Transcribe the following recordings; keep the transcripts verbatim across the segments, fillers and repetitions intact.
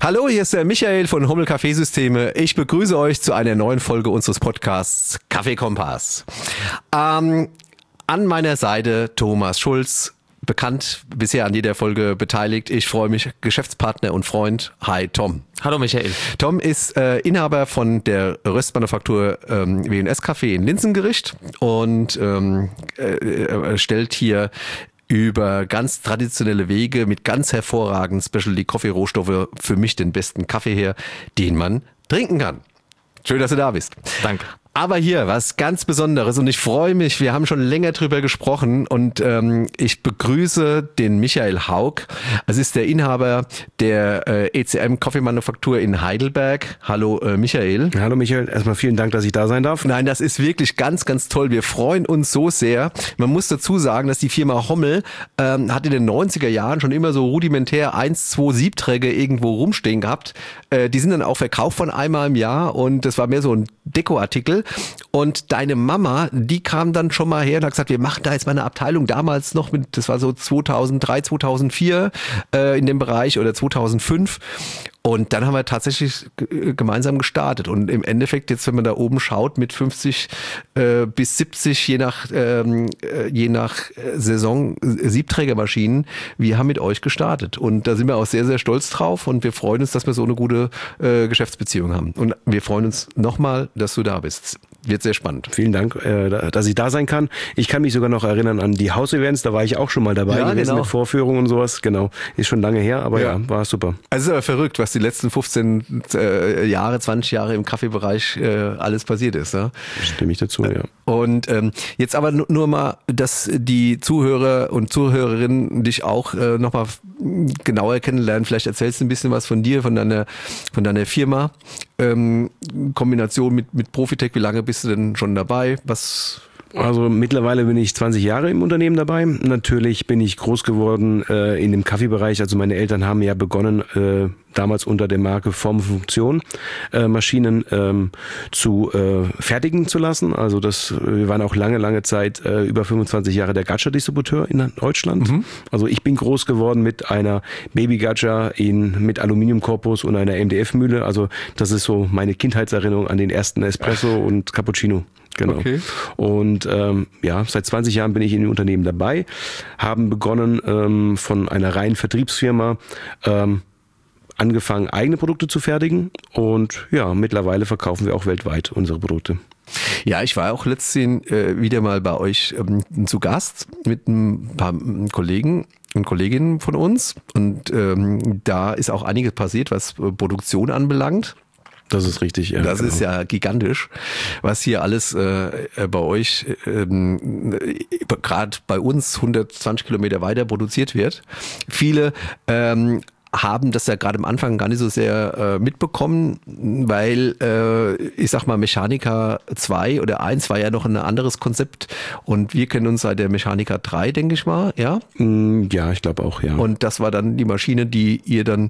Hallo, hier ist der Michael von Hummel Kaffeesysteme. Ich begrüße euch zu einer neuen Folge unseres Podcasts Kaffeekompass. Ähm, an meiner Seite Thomas Schulz, bekannt, bisher an jeder Folge beteiligt. Ich freue mich, Geschäftspartner und Freund. Hi Tom. Hallo Michael. Tom ist äh, Inhaber von der Röstmanufaktur ähm, W und S Kaffee in Linzengericht und ähm, äh, stellt hier über ganz traditionelle Wege mit ganz hervorragenden Specialty-Coffee-Rohstoffe für mich den besten Kaffee her, den man trinken kann. Schön, dass du da bist. Danke. Aber hier was ganz Besonderes und ich freue mich, wir haben schon länger drüber gesprochen und ähm, ich begrüße den Michael Haug. Es ist der Inhaber der äh, E C M Kaffeemanufaktur in Heidelberg. Hallo äh, Michael. Hallo Michael, erstmal vielen Dank, dass ich da sein darf. Nein, das ist wirklich ganz, ganz toll. Wir freuen uns so sehr. Man muss dazu sagen, dass die Firma Hommel ähm, hat in den neunziger Jahren schon immer so rudimentär eins, zwei Siebträger irgendwo rumstehen gehabt. Äh, die sind dann auch verkauft von einmal im Jahr und das war mehr so ein Dekoartikel. Und deine Mama, die kam dann schon mal her und hat gesagt, wir machen da jetzt mal eine Abteilung damals noch mit, das war so zweitausenddrei, zweitausendvier äh, in dem Bereich oder zweitausendfünf. Und dann haben wir tatsächlich gemeinsam gestartet. Und im Endeffekt, jetzt wenn man da oben schaut, mit fünfzig äh, bis siebzig, je nach, ähm, je nach Saison, Siebträgermaschinen, wir haben mit euch gestartet. Und da sind wir auch sehr, sehr stolz drauf. Und wir freuen uns, dass wir so eine gute äh, Geschäftsbeziehung haben. Und wir freuen uns nochmal, dass du da bist. Wird sehr spannend. Vielen Dank, äh, dass ich da sein kann. Ich kann mich sogar noch erinnern an die Hausevents, da war ich auch schon mal dabei ja, gewesen genau. mit Vorführungen und sowas. Genau, ist schon lange her, aber ja, ja war super. Also ist verrückt, was die letzten fünfzehn äh, Jahre, zwanzig Jahre im Kaffeebereich äh, alles passiert ist. Ne? Stimme ich dazu, ja. Und ähm, jetzt aber nur, nur mal, dass die Zuhörer und Zuhörerinnen dich auch äh, nochmal genauer kennenlernen. Vielleicht erzählst du ein bisschen was von dir, von deiner, von deiner Firma. Ähm, Kombination mit, mit Profitec, wie lange bist du denn schon dabei? Was... Also mittlerweile bin ich zwanzig Jahre im Unternehmen dabei. Natürlich bin ich groß geworden äh, in dem Kaffeebereich. Also meine Eltern haben ja begonnen, äh, damals unter der Marke Form und Funktion äh, Maschinen ähm, zu äh, fertigen zu lassen. Also das, wir waren auch lange, lange Zeit äh, über fünfundzwanzig Jahre der Gatscha-Distributeur in Deutschland. Mhm. Also ich bin groß geworden mit einer Baby-Gatscha in mit Aluminiumkorpus und einer M D F-Mühle. Also das ist so meine Kindheitserinnerung an den ersten Espresso und Cappuccino. Genau. Okay. Und ähm, ja, seit zwanzig Jahren bin ich in dem Unternehmen dabei, haben begonnen ähm, von einer reinen Vertriebsfirma, ähm, angefangen eigene Produkte zu fertigen und ja, mittlerweile verkaufen wir auch weltweit unsere Produkte. Ja, ich war auch letztens äh, wieder mal bei euch ähm, zu Gast mit ein paar Kollegen und Kolleginnen von uns und ähm, da ist auch einiges passiert, was äh, Produktion anbelangt. Das ist richtig, ja. Das genau. ist ja gigantisch, was hier alles äh, bei euch, ähm, gerade bei uns hundertzwanzig Kilometer weiter produziert wird. Viele ähm, haben das ja gerade am Anfang gar nicht so sehr äh, mitbekommen, weil äh, ich sag mal Mechanica zwei oder eins war ja noch ein anderes Konzept und wir kennen uns seit der Mechanica drei, denke ich mal, ja? Ja, ich glaube auch, ja. Und das war dann die Maschine, die ihr dann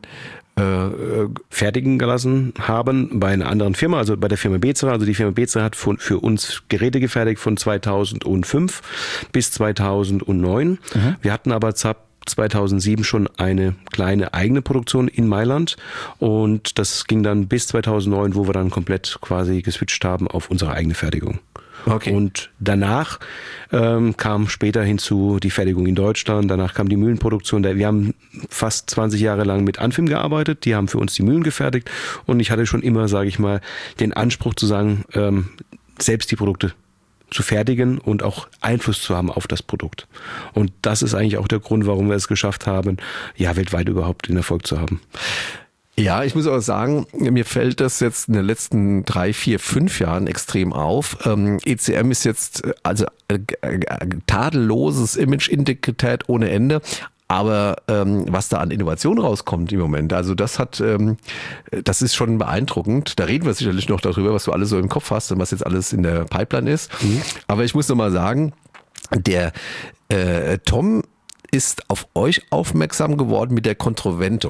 fertigen gelassen haben bei einer anderen Firma, also bei der Firma Bezer. Also die Firma Bezer hat von, für uns Geräte gefertigt von zweitausendfünf bis zweitausendneun. Mhm. Wir hatten aber zweitausendsieben schon eine kleine eigene Produktion in Mailand und das ging dann bis zweitausendneun, wo wir dann komplett quasi geswitcht haben auf unsere eigene Fertigung. Okay. Und danach ähm, kam später hinzu die Fertigung in Deutschland, danach kam die Mühlenproduktion. Wir haben fast zwanzig Jahre lang mit Anfim gearbeitet, die haben für uns die Mühlen gefertigt und ich hatte schon immer, sage ich mal, den Anspruch zu sagen, ähm, selbst die Produkte zu fertigen und auch Einfluss zu haben auf das Produkt. Und das ist eigentlich auch der Grund, warum wir es geschafft haben, ja, weltweit überhaupt den Erfolg zu haben. Ja, ich muss auch sagen, mir fällt das jetzt in den letzten drei, vier, fünf Jahren extrem auf. Ähm, E C M ist jetzt also äh, äh, tadelloses Image, Integrität ohne Ende. Aber ähm, was da an Innovation rauskommt im Moment, also das hat, ähm, das ist schon beeindruckend. Da reden wir sicherlich noch darüber, was du alles so im Kopf hast und was jetzt alles in der Pipeline ist. Mhm. Aber ich muss noch mal sagen, der äh, Tom ist auf euch aufmerksam geworden mit der Controvento.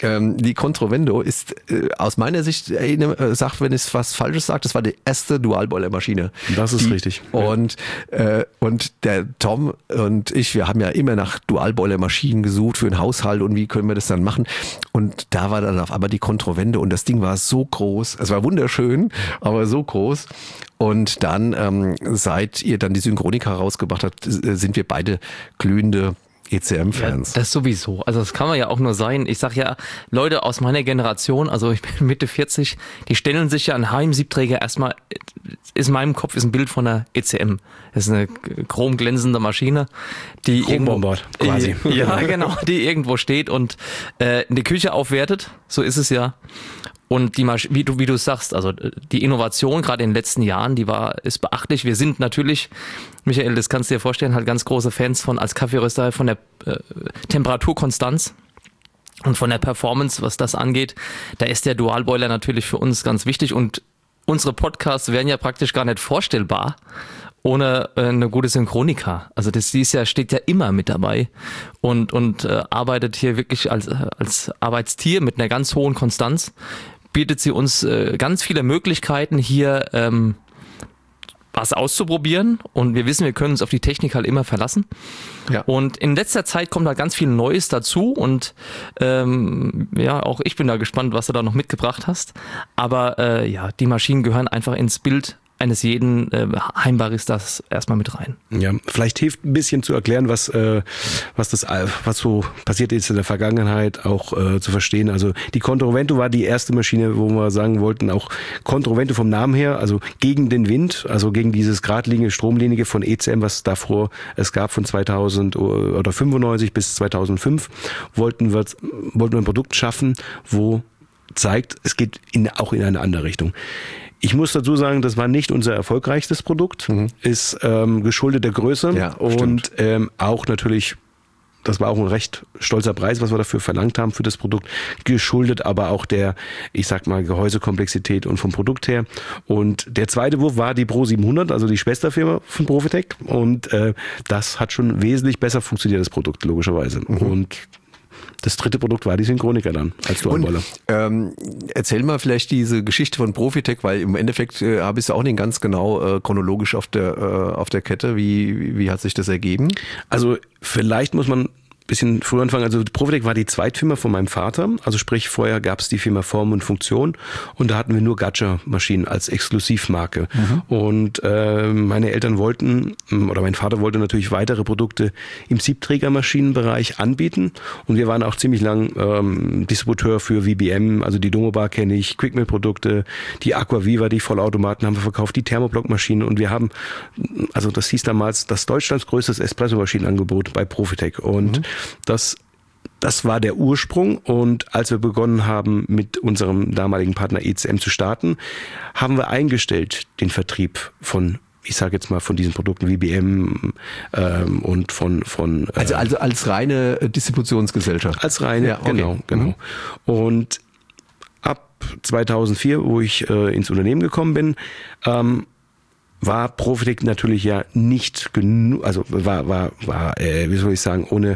ähm, die Controvendo ist äh, aus meiner Sicht, äh, sag, wenn ich was Falsches sage, das war die erste Dualboiler-Maschine. Das ist die, richtig. Und, äh, und der Tom und ich, wir haben ja immer nach Dualboiler-Maschinen gesucht für den Haushalt und wie können wir das dann machen. Und da war dann auf einmal die Controvendo und das Ding war so groß, es war wunderschön, aber so groß. Und dann, ähm, seit ihr dann die Synchronika rausgebracht habt, sind wir beide glühende E C M-Fans. Ja, das sowieso. Also das kann man ja auch nur sein. Ich sag ja, Leute aus meiner Generation, also ich bin Mitte vierzig, die stellen sich ja einen Heimsiebträger erstmal, ist in meinem Kopf ist ein Bild von einer E C M. Das ist eine chromglänzende Maschine, die irgendwo, quasi. Ja, genau, die irgendwo steht und äh, in die Küche aufwertet. So ist es ja. Und die Masch- wie du wie du sagst, also die Innovation gerade in den letzten Jahren, die war ist beachtlich. Wir sind natürlich, Michael, das kannst du dir vorstellen, halt ganz große Fans von als Kaffeeröster von der äh, Temperaturkonstanz und von der Performance, was das angeht. Da ist der Dualboiler natürlich für uns ganz wichtig und unsere Podcasts wären ja praktisch gar nicht vorstellbar ohne äh, eine gute Synchronika. Also das die ist ja steht ja immer mit dabei und und äh, arbeitet hier wirklich als als Arbeitstier mit einer ganz hohen Konstanz. Bietet sie uns äh, ganz viele Möglichkeiten hier ähm, was auszuprobieren und wir wissen, wir können uns auf die Technik halt immer verlassen. Ja. Und in letzter Zeit kommt da ganz viel Neues dazu und ähm, ja, auch ich bin da gespannt, was du da noch mitgebracht hast. Aber äh, ja, die Maschinen gehören einfach ins Bild eines jeden äh, Heimbaristas erstmal mit rein. Ja, vielleicht hilft ein bisschen zu erklären, was äh, was das was so passiert ist in der Vergangenheit auch äh, zu verstehen. Also die Controvento war die erste Maschine, wo wir sagen wollten, auch Controvento vom Namen her, also gegen den Wind, also gegen dieses geradlinige, stromlinige von E C M, was davor es gab von zweitausend oder fünfundneunzig bis zweitausendfünf, wollten wir wollten wir ein Produkt schaffen, wo zeigt, es geht in, auch in eine andere Richtung. Ich muss dazu sagen, das war nicht unser erfolgreichstes Produkt, mhm. ist ähm, geschuldet der Größe ja, und ähm, auch natürlich, das war auch ein recht stolzer Preis, was wir dafür verlangt haben für das Produkt, geschuldet aber auch der, ich sag mal, Gehäusekomplexität und vom Produkt her. Und der zweite Wurf war die Pro siebenhundert, also die Schwesterfirma von Profitec und äh, das hat schon wesentlich besser funktioniert, das Produkt, logischerweise. Mhm. Und das dritte Produkt war die Synchronika dann als Dualboiler. Ähm, erzähl mal vielleicht diese Geschichte von Profitec, weil im Endeffekt äh, habe ich es auch nicht ganz genau äh, chronologisch auf der äh, auf der Kette. Wie wie hat sich das ergeben? Also vielleicht muss man bisschen früher anfangen. Also Profitec war die Zweitfirma von meinem Vater. Also sprich, vorher gab es die Firma Form und Funktion und da hatten wir nur Gacha-Maschinen als Exklusivmarke. Mhm. Und äh, meine Eltern wollten, oder mein Vater wollte natürlich weitere Produkte im Siebträgermaschinenbereich anbieten und wir waren auch ziemlich lang ähm, Distributeur für V B M, also die Domobar kenne ich, Quickmill-Produkte, die Aquaviva, die Vollautomaten haben wir verkauft, die Thermoblock-Maschinen und wir haben, also das hieß damals, das Deutschlands größtes Espresso-Maschinenangebot bei Profitec und mhm. Das, das war der Ursprung und als wir begonnen haben, mit unserem damaligen Partner E C M zu starten, haben wir eingestellt den Vertrieb von, ich sage jetzt mal, von diesen Produkten V B M ähm, und von... von äh, also, also als reine Distributionsgesellschaft? Als reine, ja, okay. genau. genau. Mhm. Und ab zweitausendvier, wo ich äh, ins Unternehmen gekommen bin, ähm, war Profitec natürlich ja nicht genug, also war war war äh, wie soll ich sagen, ohne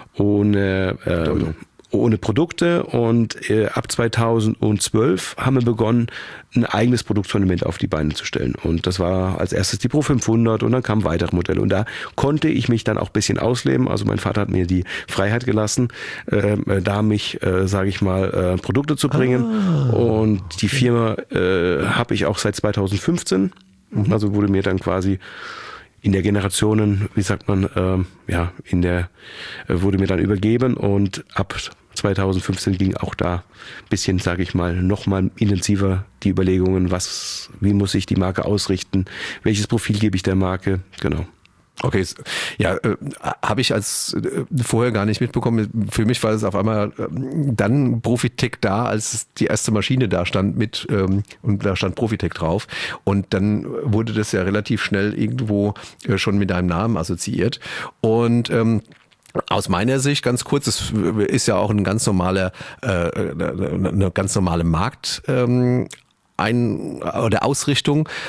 ohne ähm, ohne Produkte und äh, ab zweitausendzwölf haben wir begonnen, ein eigenes Produktsortiment auf die Beine zu stellen und das war als erstes die Pro fünfhundert und dann kamen weitere Modelle und da konnte ich mich dann auch ein bisschen ausleben, also mein Vater hat mir die Freiheit gelassen, äh, da mich, äh, sage ich mal, äh, Produkte zu bringen ah. und die Firma äh, habe ich auch seit zweitausendfünfzehn. Also wurde mir dann quasi in der Generationen, wie sagt man, ähm, ja, in der äh, wurde mir dann übergeben und ab zweitausendfünfzehn ging auch da ein bisschen, sage ich mal, nochmal intensiver die Überlegungen, was, wie muss ich die Marke ausrichten, welches Profil gebe ich der Marke, genau. Okay, ja, äh, habe ich als äh, vorher gar nicht mitbekommen. Für mich war es auf einmal äh, dann Profitec da, als die erste Maschine da stand mit ähm, und da stand Profitec drauf. Und dann wurde das ja relativ schnell irgendwo äh, schon mit deinem Namen assoziiert. Und ähm, aus meiner Sicht, ganz kurz, es ist ja auch ein ganz normaler, äh, eine ganz normale Markt ähm, ein oder Ausrichtung.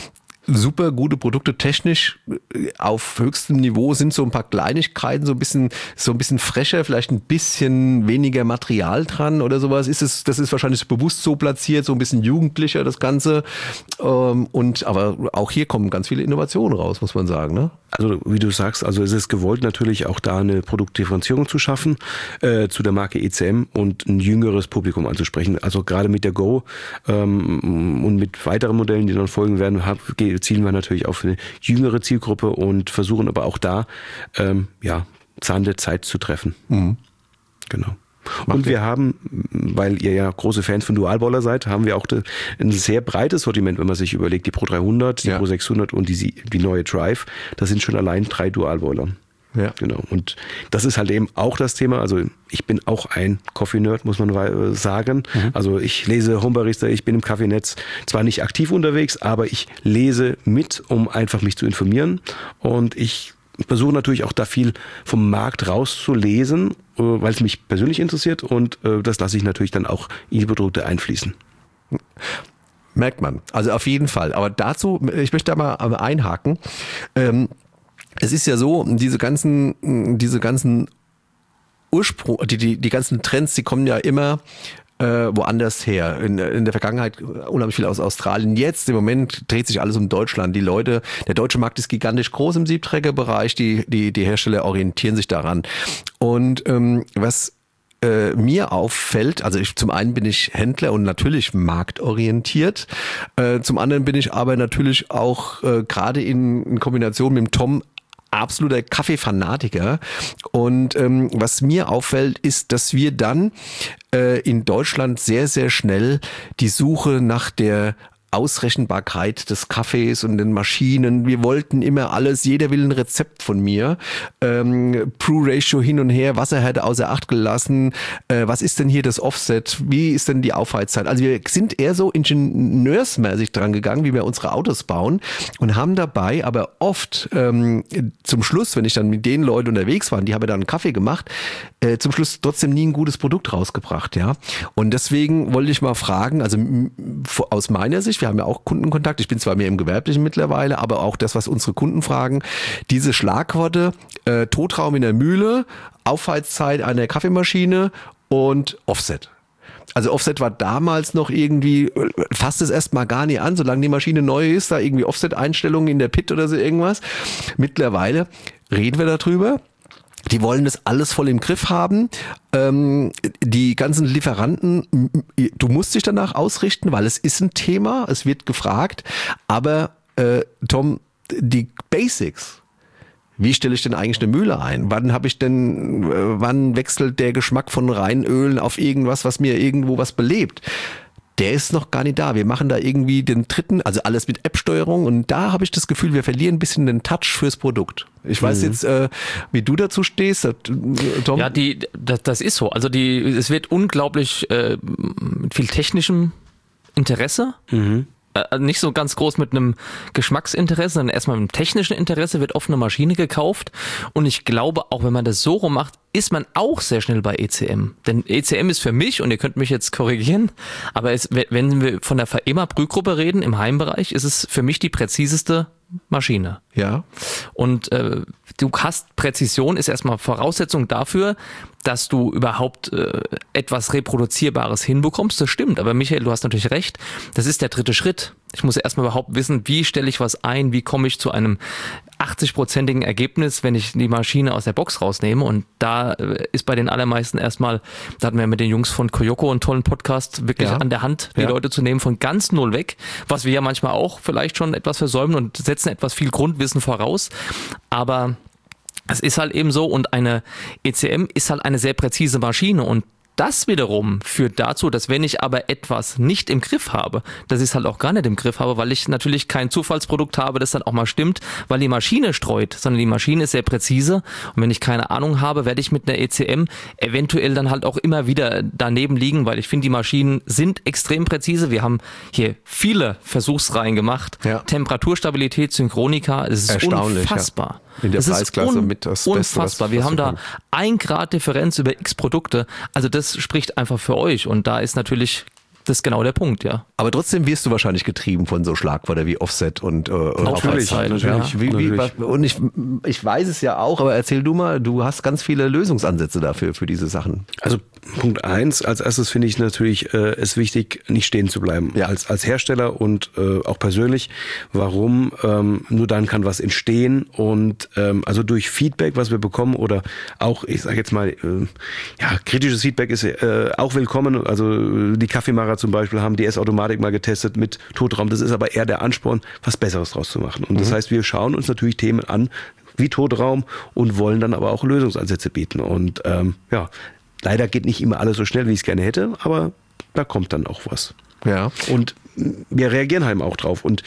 super gute Produkte, technisch auf höchstem Niveau, sind so ein paar Kleinigkeiten, so ein bisschen, so ein bisschen frecher, vielleicht ein bisschen weniger Material dran oder sowas. Ist es, das ist wahrscheinlich bewusst so platziert, so ein bisschen jugendlicher das Ganze. Und aber auch hier kommen ganz viele Innovationen raus, muss man sagen, ne? Also wie du sagst, also es ist gewollt natürlich auch da eine Produktdifferenzierung zu schaffen äh, zu der Marke E C M und ein jüngeres Publikum anzusprechen. Also gerade mit der Go ähm, und mit weiteren Modellen, die dann folgen werden, hab, zielen wir natürlich auf eine jüngere Zielgruppe und versuchen aber auch da ähm, ja Zahn der Zeit zu treffen. Mhm. Genau. Und wir haben, weil ihr ja große Fans von Dualboiler seid, haben wir auch ein sehr breites Sortiment, wenn man sich überlegt, die Pro dreihundert, die ja. Pro sechshundert und die, die neue Drive, das sind schon allein drei Dualboiler. Ja. Genau. Und das ist halt eben auch das Thema. Also ich bin auch ein Coffee-Nerd, muss man sagen. Mhm. Also ich lese Homebarista, ich bin im Kaffeenetz zwar nicht aktiv unterwegs, aber ich lese mit, um einfach mich zu informieren. Und ich versuche natürlich auch da viel vom Markt rauszulesen, weil es mich persönlich interessiert, und das lasse ich natürlich dann auch in die Produkte einfließen. Merkt man. Also auf jeden Fall. Aber dazu, ich möchte da mal einhaken. Ähm, es ist ja so, diese ganzen, diese ganzen Ursprung, die, die, die ganzen Trends, die kommen ja immer Äh, woanders her. In, in der Vergangenheit unheimlich viel aus Australien. Jetzt im Moment dreht sich alles um Deutschland. Die Leute, der deutsche Markt ist gigantisch groß im Siebträgerbereich. Die, die, die Hersteller orientieren sich daran. Und ähm, was äh, mir auffällt, also ich, zum einen bin ich Händler und natürlich marktorientiert. Äh, zum anderen bin ich aber natürlich auch äh, gerade in, in Kombination mit dem Tom absoluter Kaffeefanatiker. Und ähm, was mir auffällt, ist, dass wir dann äh, in Deutschland sehr, sehr schnell die Suche nach der Ausrechenbarkeit des Kaffees und den Maschinen. Wir wollten immer alles, jeder will ein Rezept von mir. Ähm, Brew-Ratio hin und her, Wasserhärte außer Acht gelassen. Äh, was ist denn hier das Offset? Wie ist denn die Aufheizzeit? Also wir sind eher so ingenieursmäßig dran gegangen, wie wir unsere Autos bauen, und haben dabei aber oft ähm, zum Schluss, wenn ich dann mit den Leuten unterwegs war, die haben dann einen Kaffee gemacht, äh, zum Schluss trotzdem nie ein gutes Produkt rausgebracht. Ja. Und deswegen wollte ich mal fragen, also m- aus meiner Sicht, wir haben ja auch Kundenkontakt, ich bin zwar mehr im Gewerblichen mittlerweile, aber auch das, was unsere Kunden fragen, diese Schlagworte, äh, Totraum in der Mühle, Aufheizzeit einer Kaffeemaschine und Offset. Also Offset war damals noch irgendwie, fasst es erstmal gar nicht an, solange die Maschine neu ist, da irgendwie Offset-Einstellungen in der Pit oder so irgendwas. Mittlerweile reden wir darüber. Die wollen das alles voll im Griff haben. Ähm, die ganzen Lieferanten, du musst dich danach ausrichten, weil es ist ein Thema, es wird gefragt. Aber äh, Tom, die Basics, wie stelle ich denn eigentlich eine Mühle ein? Wann habe ich denn, äh, wann wechselt der Geschmack von Reinölen auf irgendwas, was mir irgendwo was belebt? Der ist noch gar nicht da. Wir machen da irgendwie den dritten, also alles mit App-Steuerung, und da habe ich das Gefühl, wir verlieren ein bisschen den Touch fürs Produkt. Ich weiß mhm. jetzt, äh, wie du dazu stehst, äh, Tom. Ja, die, das, das ist so. Also die, es wird unglaublich äh, mit viel technischem Interesse. Mhm. Nicht so ganz groß mit einem Geschmacksinteresse, sondern erstmal mit einem technischen Interesse wird oft eine Maschine gekauft. Und ich glaube, auch wenn man das so rum macht, ist man auch sehr schnell bei E C M. Denn E C M ist für mich, und ihr könnt mich jetzt korrigieren, aber es, wenn wir von der V E M A-Brühgruppe reden, im Heimbereich, ist es für mich die präziseste Maschine. Ja. Und äh, du hast Präzision, ist erstmal Voraussetzung dafür, dass du überhaupt äh, etwas Reproduzierbares hinbekommst. Das stimmt, aber Michael, du hast natürlich recht, das ist der dritte Schritt. Ich muss erstmal überhaupt wissen, wie stelle ich was ein, wie komme ich zu einem achtzig-prozentigen Ergebnis, wenn ich die Maschine aus der Box rausnehme. Und da ist bei den allermeisten erstmal, da hatten wir mit den Jungs von Koyoko einen tollen Podcast, wirklich ja. an der Hand, die ja. Leute zu nehmen, von ganz null weg, was wir ja manchmal auch vielleicht schon etwas versäumen und setzen etwas viel Grundwissen voraus. Aber es ist halt eben so, und eine E C M ist halt eine sehr präzise Maschine, und das wiederum führt dazu, dass wenn ich aber etwas nicht im Griff habe, dass ich es halt auch gar nicht im Griff habe, weil ich natürlich kein Zufallsprodukt habe, das dann auch mal stimmt, weil die Maschine streut, sondern die Maschine ist sehr präzise, und wenn ich keine Ahnung habe, werde ich mit einer E C M eventuell dann halt auch immer wieder daneben liegen, weil ich finde, die Maschinen sind extrem präzise. Wir haben hier viele Versuchsreihen gemacht. Ja. Temperaturstabilität, Synchronika, es ist unfassbar. Ja. In der das Preisklasse un- mit das unfassbar. Beste, was, Wir was haben da kommt. ein Grad Differenz über x Produkte. Also das spricht einfach für euch. Und da ist natürlich Das ist genau der Punkt, ja. Aber trotzdem wirst du wahrscheinlich getrieben von so Schlagwörtern wie Offset und äh, Aufwärtszeit. Natürlich, Ja. wie, wie, Natürlich. und ich, ich weiß es ja auch, aber erzähl du mal, du hast ganz viele Lösungsansätze dafür, für diese Sachen. Also Punkt eins, als erstes finde ich natürlich äh, es wichtig, nicht stehen zu bleiben. Ja. Als, als Hersteller und äh, auch persönlich. Warum? Ähm, nur dann kann was entstehen und ähm, also durch Feedback, was wir bekommen oder auch, ich sage jetzt mal, äh, ja, kritisches Feedback ist äh, auch willkommen. Also die Kaffeemacher zum Beispiel haben die S-Automatik mal getestet mit Totraum. Das ist aber eher der Ansporn, was Besseres draus zu machen. Und mhm. das heißt, wir schauen uns natürlich Themen an wie Totraum und wollen dann aber auch Lösungsansätze bieten. Und ähm, ja, leider geht nicht immer alles so schnell, wie ich es gerne hätte, aber da kommt dann auch was. Ja. Und wir reagieren halt auch drauf. Und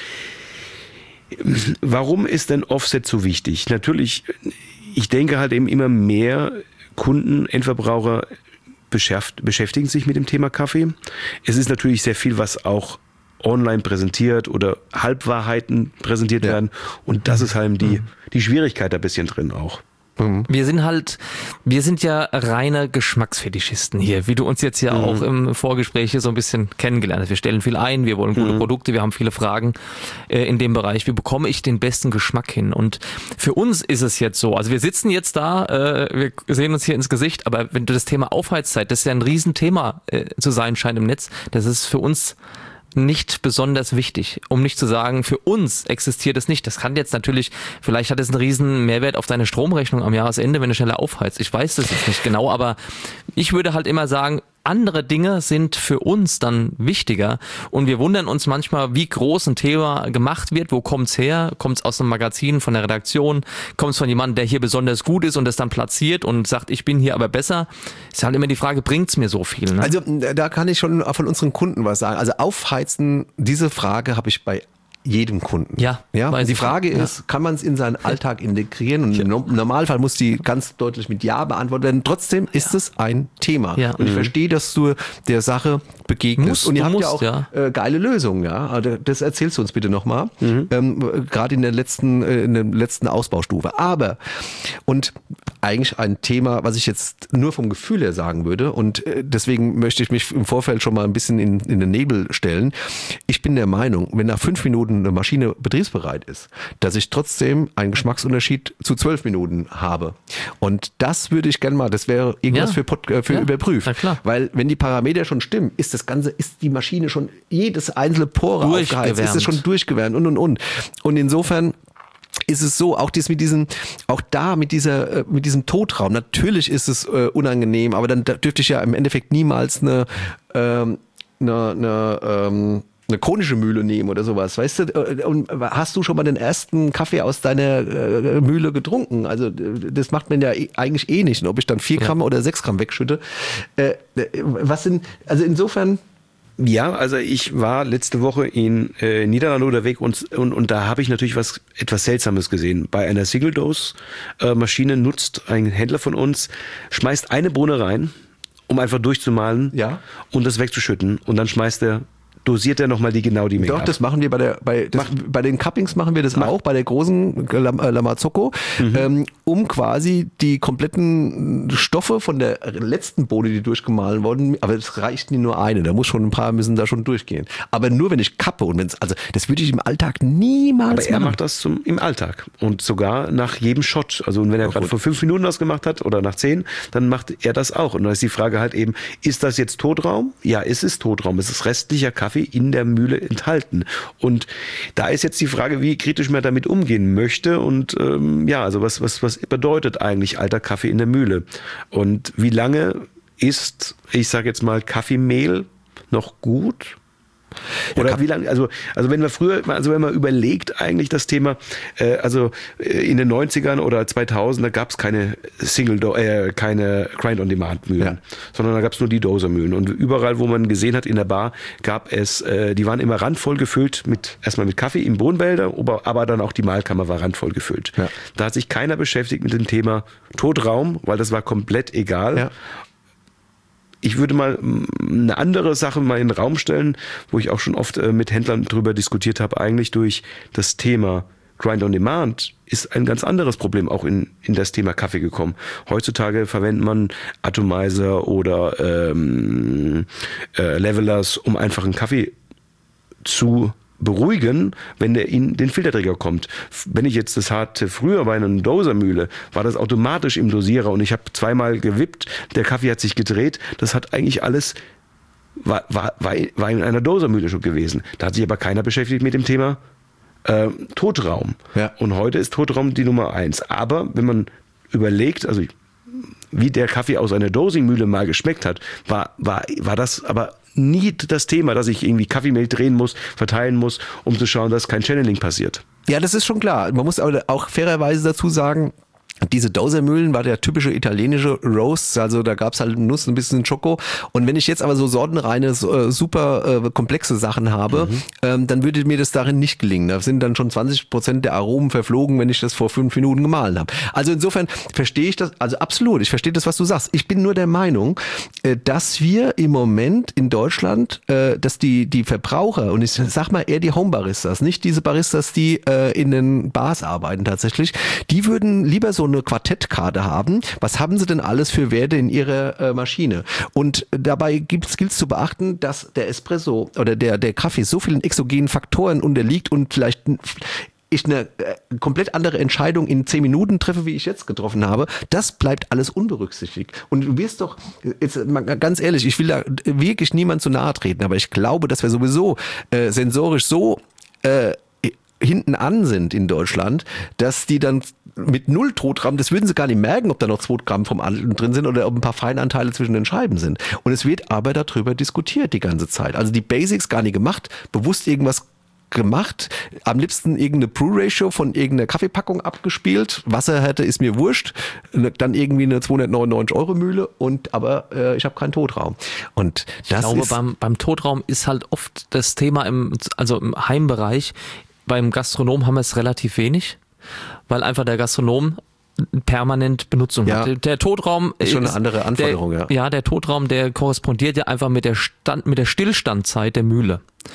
warum ist denn Offset so wichtig? Natürlich, ich denke halt eben immer mehr Kunden, Endverbraucher beschäftigen sich mit dem Thema Kaffee. Es ist natürlich sehr viel, was auch online präsentiert oder Halbwahrheiten präsentiert ja. werden. Und das ist halt die, die Schwierigkeit da ein bisschen drin auch. Wir sind halt, wir sind ja reine Geschmacksfetischisten hier, wie du uns jetzt ja mhm. auch im Vorgespräch hier so ein bisschen kennengelernt hast. Wir stellen viel ein, wir wollen gute mhm. Produkte, wir haben viele Fragen äh, in dem Bereich. Wie bekomme ich den besten Geschmack hin? Und für uns ist es jetzt so, also wir sitzen jetzt da, äh, wir sehen uns hier ins Gesicht, aber wenn du das Thema Aufheizzeit, das ist ja ein Riesenthema äh, zu sein scheint im Netz, das ist für uns nicht besonders wichtig, um nicht zu sagen, für uns existiert es nicht. Das kann jetzt natürlich, vielleicht hat es einen riesen Mehrwert auf deine Stromrechnung am Jahresende, wenn du schneller aufheizt. Ich weiß das jetzt nicht genau, aber ich würde halt immer sagen, andere Dinge sind für uns dann wichtiger und wir wundern uns manchmal, wie groß ein Thema gemacht wird. Wo kommt's her? Kommt's aus einem Magazin, von der Redaktion? Kommt's von jemandem, der hier besonders gut ist und das dann platziert und sagt, ich bin hier aber besser? Ist halt immer die Frage, bringt's mir so viel? Ne? Also da kann ich schon von unseren Kunden was sagen. Also aufheizen, diese Frage habe ich bei jedem Kunden. Ja, ja. Und die ich. Frage Ja. ist, kann man es in seinen Alltag integrieren? Und im Normalfall muss die ganz deutlich mit Ja beantwortet werden. Trotzdem ist es ein Thema. Ja. Und ich verstehe, dass du der Sache begegnest. Musst, und ihr du habt musst, ja auch ja. Äh, geile Lösungen. Ja, also das erzählst du uns bitte nochmal. Mhm. Ähm, Gerade in der letzten, äh, in der letzten Ausbaustufe. Aber und eigentlich ein Thema, was ich jetzt nur vom Gefühl her sagen würde. Und äh, deswegen möchte ich mich im Vorfeld schon mal ein bisschen in, in den Nebel stellen. Ich bin der Meinung, wenn nach fünf Minuten eine Maschine betriebsbereit ist, dass ich trotzdem einen Geschmacksunterschied zu zwölf Minuten habe. Und das würde ich gerne mal, das wäre irgendwas Ja. für, Pod, äh, für Ja, überprüft. na klar. Weil wenn die Parameter schon stimmen, ist das Ganze, ist die Maschine schon jedes einzelne Pore aufgeheizt, ist es schon durchgewärmt und und und. Und insofern ist es so, auch dies mit diesem, auch da mit dieser, äh, mit diesem Totraum, natürlich ist es äh, unangenehm, aber dann da dürfte ich ja im Endeffekt niemals eine, ähm, eine, eine ähm, eine konische Mühle nehmen oder sowas, weißt du? Und hast du schon mal den ersten Kaffee aus deiner äh, Mühle getrunken? Also das macht man ja eigentlich eh nicht. Und ob ich dann vier Gramm ja. oder sechs Gramm wegschütte. Äh, was sind, also insofern... Ja, also ich war letzte Woche in äh, Niederlande unterwegs und, und, und da habe ich natürlich was etwas Seltsames gesehen. Bei einer Single-Dose-Maschine nutzt ein Händler von uns, schmeißt eine Bohne rein, um einfach durchzumalen ja. und das wegzuschütten. Und dann schmeißt er dosiert er nochmal die genau die Menge. Doch, ab. das machen wir bei der bei das, bei den Cuppings machen wir das Mach. auch, bei der großen Lam, äh, Lamazocco, mhm. ähm, um quasi die kompletten Stoffe von der letzten Bohne, die durchgemahlen wurden, aber es reicht nie nur eine, da muss schon ein paar müssen da schon durchgehen. Aber nur wenn ich kappe und wenn es, also das würde ich im Alltag niemals aber er machen. macht das zum, im Alltag und sogar nach jedem Shot. Also und wenn er gerade vor fünf Minuten das gemacht hat oder nach zehn, dann macht er das auch. Und dann ist die Frage halt eben, ist das jetzt Totraum? Ja, es ist Totraum. Es ist restlicher Kaffee in der Mühle enthalten. Und da ist jetzt die Frage, wie kritisch man damit umgehen möchte und ähm, ja, also was, was, was bedeutet eigentlich alter Kaffee in der Mühle? Und wie lange ist, ich sage jetzt mal, Kaffeemehl noch gut? Oder ja, wie lange, also, also wenn wir früher, also wenn man überlegt eigentlich das Thema, äh, also in den neunzigern oder zweitausend, da gab es keine Single, äh, keine Grind-on-Demand-Mühlen, ja. sondern da gab es nur die Doser-Mühlen. Und überall, wo man gesehen hat in der Bar, gab es, äh, die waren immer randvoll gefüllt mit, erstmal mit Kaffee im Bohnenwälder, aber, aber dann auch die Mahlkammer war randvoll gefüllt. Ja. Da hat sich keiner beschäftigt mit dem Thema Totraum, weil das war komplett egal. Ja. Ich würde mal eine andere Sache mal in den Raum stellen, wo ich auch schon oft mit Händlern drüber diskutiert habe, eigentlich durch das Thema Grind on Demand ist ein ganz anderes Problem auch in, in das Thema Kaffee gekommen. Heutzutage verwendet man Atomizer oder ähm, äh, Levelers, um einfach einen Kaffee zu beruhigen, wenn der in den Filterträger kommt. Wenn ich jetzt das hatte früher bei einer Dosermühle, war das automatisch im Dosierer und ich habe zweimal gewippt, der Kaffee hat sich gedreht. Das hat eigentlich alles war, war, war, war in einer Dosermühle schon gewesen. Da hat sich aber keiner beschäftigt mit dem Thema äh, Totraum. Ja. Und heute ist Totraum die Nummer eins. Aber wenn man überlegt, also wie der Kaffee aus einer Dosingmühle mal geschmeckt hat, war, war, war das aber nie das Thema, dass ich irgendwie Kaffeemehl drehen muss, verteilen muss, um zu schauen, dass kein Channeling passiert. Ja, das ist schon klar. Man muss aber auch fairerweise dazu sagen, diese Dosermühlen war der typische italienische Roast, also da gab's halt Nuss, ein bisschen Schoko. Und wenn ich jetzt aber so sortenreine, äh, super äh, komplexe Sachen habe, mhm. ähm, dann würde mir das darin nicht gelingen. Da sind dann schon zwanzig Prozent der Aromen verflogen, wenn ich das vor fünf Minuten gemahlen habe. Also insofern verstehe ich das, also absolut, ich verstehe das, was du sagst. Ich bin nur der Meinung, äh, dass wir im Moment in Deutschland, äh, dass die die Verbraucher, und ich sag mal eher die Homebaristas, nicht diese Baristas, die äh, in den Bars arbeiten tatsächlich, die würden lieber so eine Quartettkarte haben. Was haben sie denn alles für Werte in ihrer äh, Maschine? Und dabei gilt es zu beachten, dass der Espresso oder der, der Kaffee so vielen exogenen Faktoren unterliegt und vielleicht ich eine äh, komplett andere Entscheidung in zehn Minuten treffe, wie ich jetzt getroffen habe. Das bleibt alles unberücksichtigt. Und du wirst doch, jetzt mal ganz ehrlich, ich will da wirklich niemand zu nahe treten, aber ich glaube, dass wir sowieso äh, sensorisch so äh, hinten an sind in Deutschland, dass die dann mit null Totraum, das würden sie gar nicht merken, ob da noch zwei Gramm vom Alten drin sind oder ob ein paar Feinanteile zwischen den Scheiben sind. Und es wird aber darüber diskutiert die ganze Zeit. Also die Basics gar nicht gemacht, bewusst irgendwas gemacht, am liebsten irgendeine Brew-Ratio von irgendeiner Kaffeepackung abgespielt. Wasser hätte, ist mir wurscht. Dann irgendwie eine zweihundertneunundneunzig Euro Mühle und aber äh, ich habe keinen Totraum. Und das ich glaube, ist beim, beim Totraum ist halt oft das Thema im, also im Heimbereich. Beim Gastronom haben wir es relativ wenig, weil einfach der Gastronom permanent Benutzung ja. hat. Der Totraum ist schon eine andere Anforderung, der, ja. Ja, der Totraum, der korrespondiert ja einfach mit der Stand, mit der Stillstandzeit der Mühle.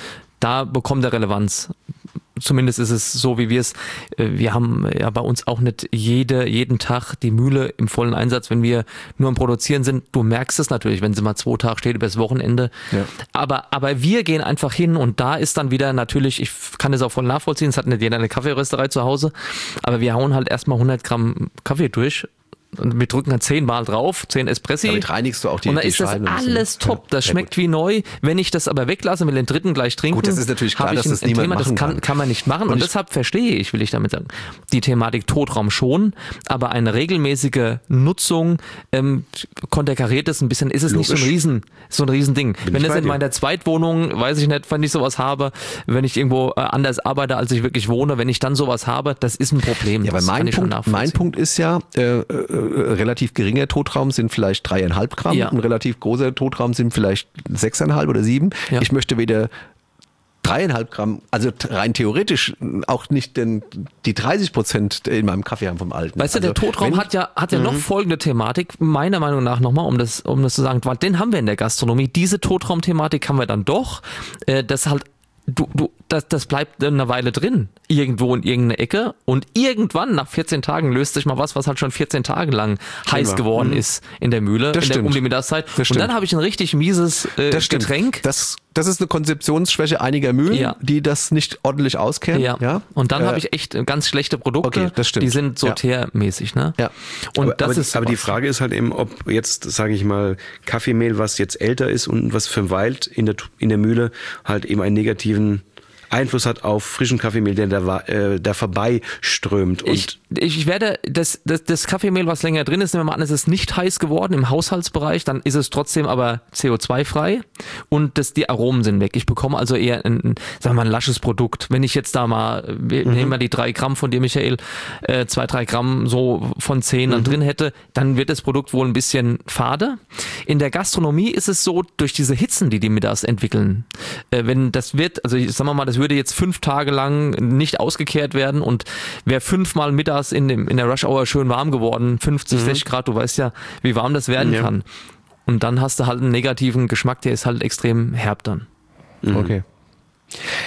Da bekommt er Relevanz. Zumindest ist es so, wie wir es, wir haben ja bei uns auch nicht jede, jeden Tag die Mühle im vollen Einsatz, wenn wir nur am Produzieren sind. Du merkst es natürlich, wenn sie mal zwei Tage steht, übers Wochenende. Ja. Aber, aber wir gehen einfach hin und da ist dann wieder natürlich, ich kann das auch voll nachvollziehen, es hat nicht jeder eine Kaffeerösterei zu Hause, aber wir hauen halt erstmal hundert Gramm Kaffee durch. Und wir drücken dann zehnmal drauf, zehn Espressi. Damit reinigst du auch die Und dann die ist das Scheiben alles so. top. Das ja, schmeckt gut. wie neu. Wenn ich das aber weglasse, will den dritten gleich trinken. Gut, das ist natürlich klar, ich dass ein, das niemand Thema, machen das kann, kann. kann man nicht machen. Und, und deshalb verstehe ich, will ich damit sagen, die Thematik Totraum schon, aber eine regelmäßige Nutzung ähm, konterkariert es ein bisschen, ist es Logisch. nicht so ein Riesen, so ein Riesending. Bin wenn ich es bei in dir. meiner Zweitwohnung, weiß ich nicht, wenn ich sowas habe, wenn ich irgendwo äh, anders arbeite, als ich wirklich wohne, wenn ich dann sowas habe, das ist ein Problem. Ja, aber das mein kann ich schon Punkt, mein nachvollziehen. Punkt ist ja, äh, äh, relativ geringer Totraum sind vielleicht dreieinhalb Gramm, Ja. ein relativ großer Totraum sind vielleicht sechseinhalb oder sieben. Ja. Ich möchte weder dreieinhalb Gramm, also rein theoretisch auch nicht den, die dreißig Prozent in meinem Kaffee haben vom Alten. Weißt du, also, der Totraum wenn- hat ja, hat ja noch folgende Thematik, meiner Meinung nach nochmal, um das, um das zu sagen, weil den haben wir in der Gastronomie. Diese Totraumthematik haben wir dann doch, äh, das halt, du, du, das, das bleibt eine Weile drin, irgendwo in irgendeiner Ecke und irgendwann nach vierzehn Tagen löst sich mal was, was halt schon vierzehn Tage lang heiß war. geworden ist in der Mühle, Das in der, stimmt. um die Mittagszeit. Das Und stimmt. dann habe ich ein richtig mieses äh, Das stimmt. Getränk. Das, das ist eine Konzeptionsschwäche einiger Mühlen, Ja. die das nicht ordentlich auskennen. Ja. Ja. Und dann Äh, habe ich echt ganz schlechte Produkte, okay, das stimmt. die sind so Ja. teermäßig, ne? Ja. Und aber, das aber, ist aber die sowas. Frage ist halt eben, ob jetzt, sage ich mal, Kaffeemehl, was jetzt älter ist und was verweilt in der, in der Mühle, halt eben einen negativen Einfluss hat auf frischen Kaffeemehl, der da, äh, da vorbeiströmt. Und Ich, ich werde, das, das, das Kaffeemehl, was länger drin ist, nehmen wir mal an, es ist nicht heiß geworden im Haushaltsbereich, dann ist es trotzdem aber C O zwei frei und das, die Aromen sind weg. Ich bekomme also eher ein, ein, sagen wir mal, ein lasches Produkt. Wenn ich jetzt da mal, wir Mhm. nehmen mal die drei Gramm von dir, Michael, äh, zwei, drei Gramm so von zehn dann Mhm. drin hätte, dann wird das Produkt wohl ein bisschen fade. In der Gastronomie ist es so, durch diese Hitzen, die die mittags entwickeln, äh, wenn das wird, also ich, sagen wir mal, das würde jetzt fünf Tage lang nicht ausgekehrt werden und wäre fünfmal mittags in, dem, in der Rush Hour schön warm geworden, fünfzig, sechzig Grad, du weißt ja, wie warm das werden Ja. kann. Und dann hast du halt einen negativen Geschmack, der ist halt extrem herb dann. Okay.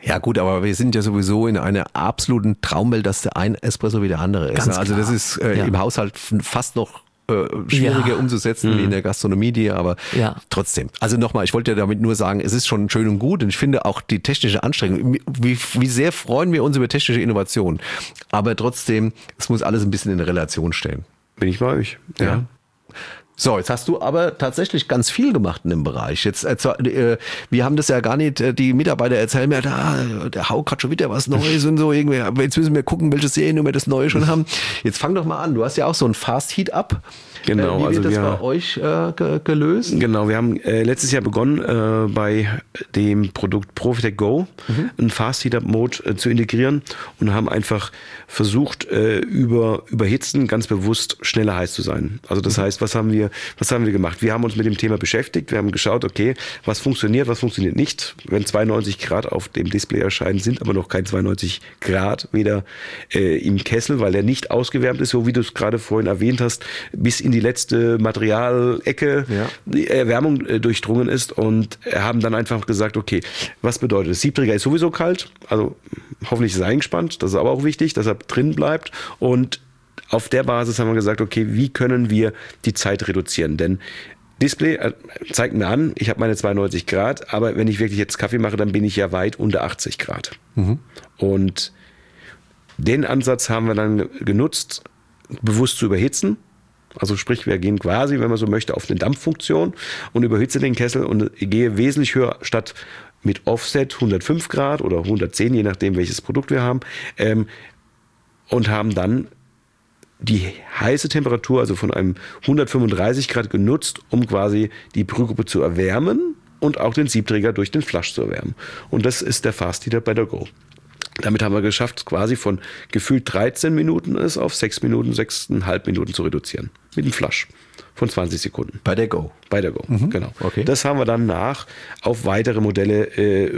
Ja gut, aber wir sind ja sowieso in einer absoluten Traumwelt, dass der ein Espresso wie der andere ist. Ganz Also das klar. ist äh, Ja. im Haushalt fast noch äh, schwieriger Ja. umzusetzen mhm. wie in der Gastronomie, die aber Ja. trotzdem. Also nochmal, ich wollte ja damit nur sagen, es ist schon schön und gut und ich finde auch die technische Anstrengung, wie, wie sehr freuen wir uns über technische Innovation, aber trotzdem, es muss alles ein bisschen in Relation stehen. Bin ich bei euch. Ja. Ja. So, jetzt hast du aber tatsächlich ganz viel gemacht in dem Bereich. Jetzt, äh, wir haben das ja gar nicht, äh, die Mitarbeiter erzählen mir, da, der Hauck hat schon wieder was Neues und so irgendwie. Aber jetzt müssen wir gucken, welche Seriennummer das Neue schon haben. Jetzt fang doch mal an. Du hast ja auch so ein Fast Heat Up. Genau, Äh, wie wird also das wir- bei euch äh, ge- gelöst? Genau, wir haben äh, letztes Jahr begonnen, äh, bei dem Produkt Profitec Go mhm. einen Fast Heat Up Mode äh, zu integrieren und haben einfach versucht, äh, über Überhitzen ganz bewusst schneller heiß zu sein. Also das mhm. heißt, was haben wir, was haben wir gemacht? Wir haben uns mit dem Thema beschäftigt. Wir haben geschaut, okay, was funktioniert, was funktioniert nicht. Wenn zweiundneunzig Grad auf dem Display erscheinen, sind aber noch kein zweiundneunzig Grad weder äh, im Kessel, weil er nicht ausgewärmt ist, so wie du es gerade vorhin erwähnt hast, bis in die letzte Materialecke Ja. die Erwärmung äh, durchdrungen ist und haben dann einfach gesagt, okay, was bedeutet das? Siebträger ist sowieso kalt, also hoffentlich ist er eingespannt, das ist aber auch wichtig, dass er drin bleibt und auf der Basis haben wir gesagt, okay, wie können wir die Zeit reduzieren? Denn Display äh, zeigt mir an, ich habe meine zweiundneunzig Grad, aber wenn ich wirklich jetzt Kaffee mache, dann bin ich ja weit unter achtzig Grad. Mhm. Und den Ansatz haben wir dann genutzt, bewusst zu überhitzen. Also sprich, wir gehen quasi, wenn man so möchte, auf eine Dampffunktion und überhitze den Kessel und gehe wesentlich höher statt mit Offset hundertfünf Grad oder hundertzehn, je nachdem welches Produkt wir haben, ähm, und haben dann die heiße Temperatur, also von einem hundertfünfunddreißig Grad genutzt, um quasi die Brühgruppe zu erwärmen und auch den Siebträger durch den Flush zu erwärmen. Und das ist der Fast Heater bei der Go. Damit haben wir geschafft, quasi von gefühlt dreizehn Minuten es auf sechs Minuten, sechseinhalb Minuten zu reduzieren. Mit einem Flush von zwanzig Sekunden. Bei der Go. Bei der Go, Mhm. genau. Okay. Das haben wir dann nach auf weitere Modelle äh,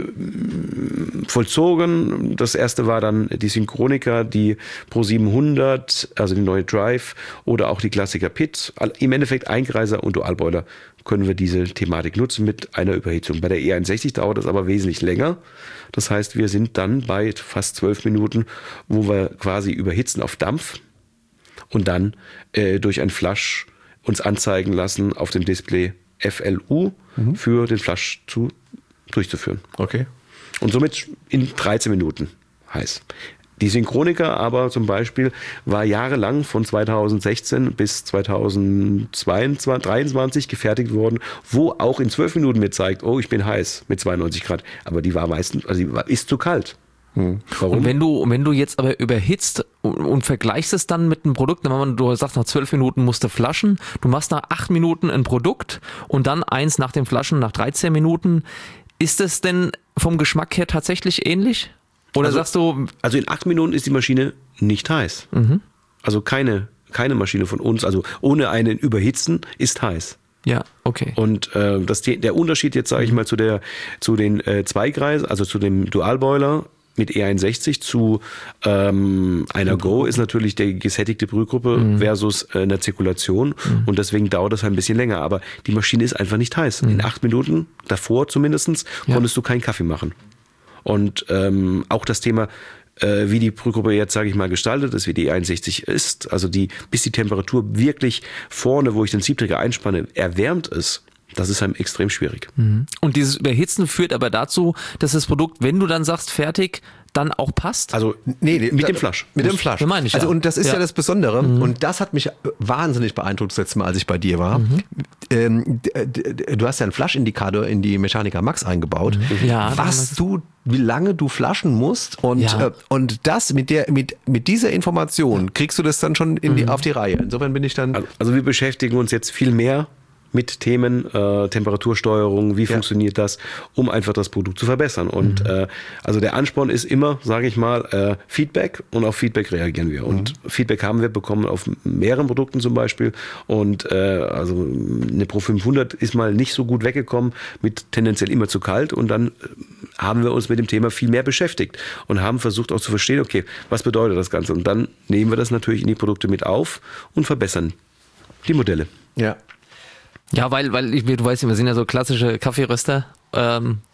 vollzogen. Das erste war dann die Synchronica, die Pro siebenhundert, also die neue Drive oder auch die Klassiker Pit. Im Endeffekt Eingreiser und Dualboiler können wir diese Thematik nutzen mit einer Überhitzung. Bei der E einundsechzig dauert das aber wesentlich länger. Das heißt, wir sind dann bei fast zwölf Minuten, wo wir quasi überhitzen auf Dampf und dann äh, durch ein Flush uns anzeigen lassen auf dem Display F L U mhm. für den Flush zu, durchzuführen. Okay. Und somit in dreizehn Minuten heiß. Die Synchronica aber zum Beispiel war jahrelang von zweitausendsechzehn bis zweitausenddreiundzwanzig gefertigt worden, wo auch in zwölf Minuten mir zeigt, oh, ich bin heiß mit zweiundneunzig Grad. Aber die war meistens, also die war, ist zu kalt. Hm. Warum? Und wenn du, wenn du jetzt aber überhitzt und, und vergleichst es dann mit einem Produkt, wenn du sagst, nach zwölf Minuten musst du flaschen, du machst nach acht Minuten ein Produkt und dann eins nach dem Flaschen nach dreizehn Minuten, ist es denn vom Geschmack her tatsächlich ähnlich? Oder also, sagst du... Also in acht Minuten ist die Maschine nicht heiß. Mhm. Also keine, keine Maschine von uns, also ohne einen Überhitzen, ist heiß. Ja, okay. Und äh, das, der Unterschied jetzt, sage ich mal, zu, der, zu den äh, Zweigreisen, also zu dem Dualboiler mit E einundsechzig zu ähm, einer Go ist natürlich die gesättigte Brühgruppe mhm. versus äh, einer Zirkulation mhm. und deswegen dauert das ein bisschen länger. Aber die Maschine ist einfach nicht heiß. Mhm. In acht Minuten, davor zumindest, ja. konntest du keinen Kaffee machen. Und ähm, auch das Thema, äh, wie die Brühgruppe jetzt, sage ich mal, gestaltet ist, wie die E einundsechzig ist, also die, bis die Temperatur wirklich vorne, wo ich den Siebträger einspanne, erwärmt ist, das ist einem extrem schwierig. Und dieses Überhitzen führt aber dazu, dass das Produkt, wenn du dann sagst, fertig, dann auch passt? Also nee, mit da, dem Flush. Mit dem Flush. Das meine ich, also ja. und das ist ja, ja das Besondere mhm. und das hat mich wahnsinnig beeindruckt das letzte Mal, als ich bei dir war. Mhm. Ähm, du hast ja einen Flush-Indikator in die Mechanica Max eingebaut. Mhm. Ja, was du, wie lange du flaschen musst und ja. äh, und das mit der mit mit dieser Information kriegst du das dann schon in die, mhm. auf die Reihe. Insofern bin ich dann. Also, also wir beschäftigen uns jetzt viel mehr mit Themen äh, Temperatursteuerung, wie ja. funktioniert das, um einfach das Produkt zu verbessern. Und mhm. äh, also der Ansporn ist immer, sage ich mal, äh, Feedback und auf Feedback reagieren wir. Mhm. Und Feedback haben wir bekommen auf mehreren Produkten zum Beispiel. Und äh, also eine Pro fünfhundert ist mal nicht so gut weggekommen, mit tendenziell immer zu kalt. Und dann haben wir uns mit dem Thema viel mehr beschäftigt und haben versucht auch zu verstehen, okay, was bedeutet das Ganze? Und dann nehmen wir das natürlich in die Produkte mit auf und verbessern die Modelle. Ja. Ja, weil, weil ich, du weißt ja, wir sind ja so klassische Kaffeeröster. Ähm,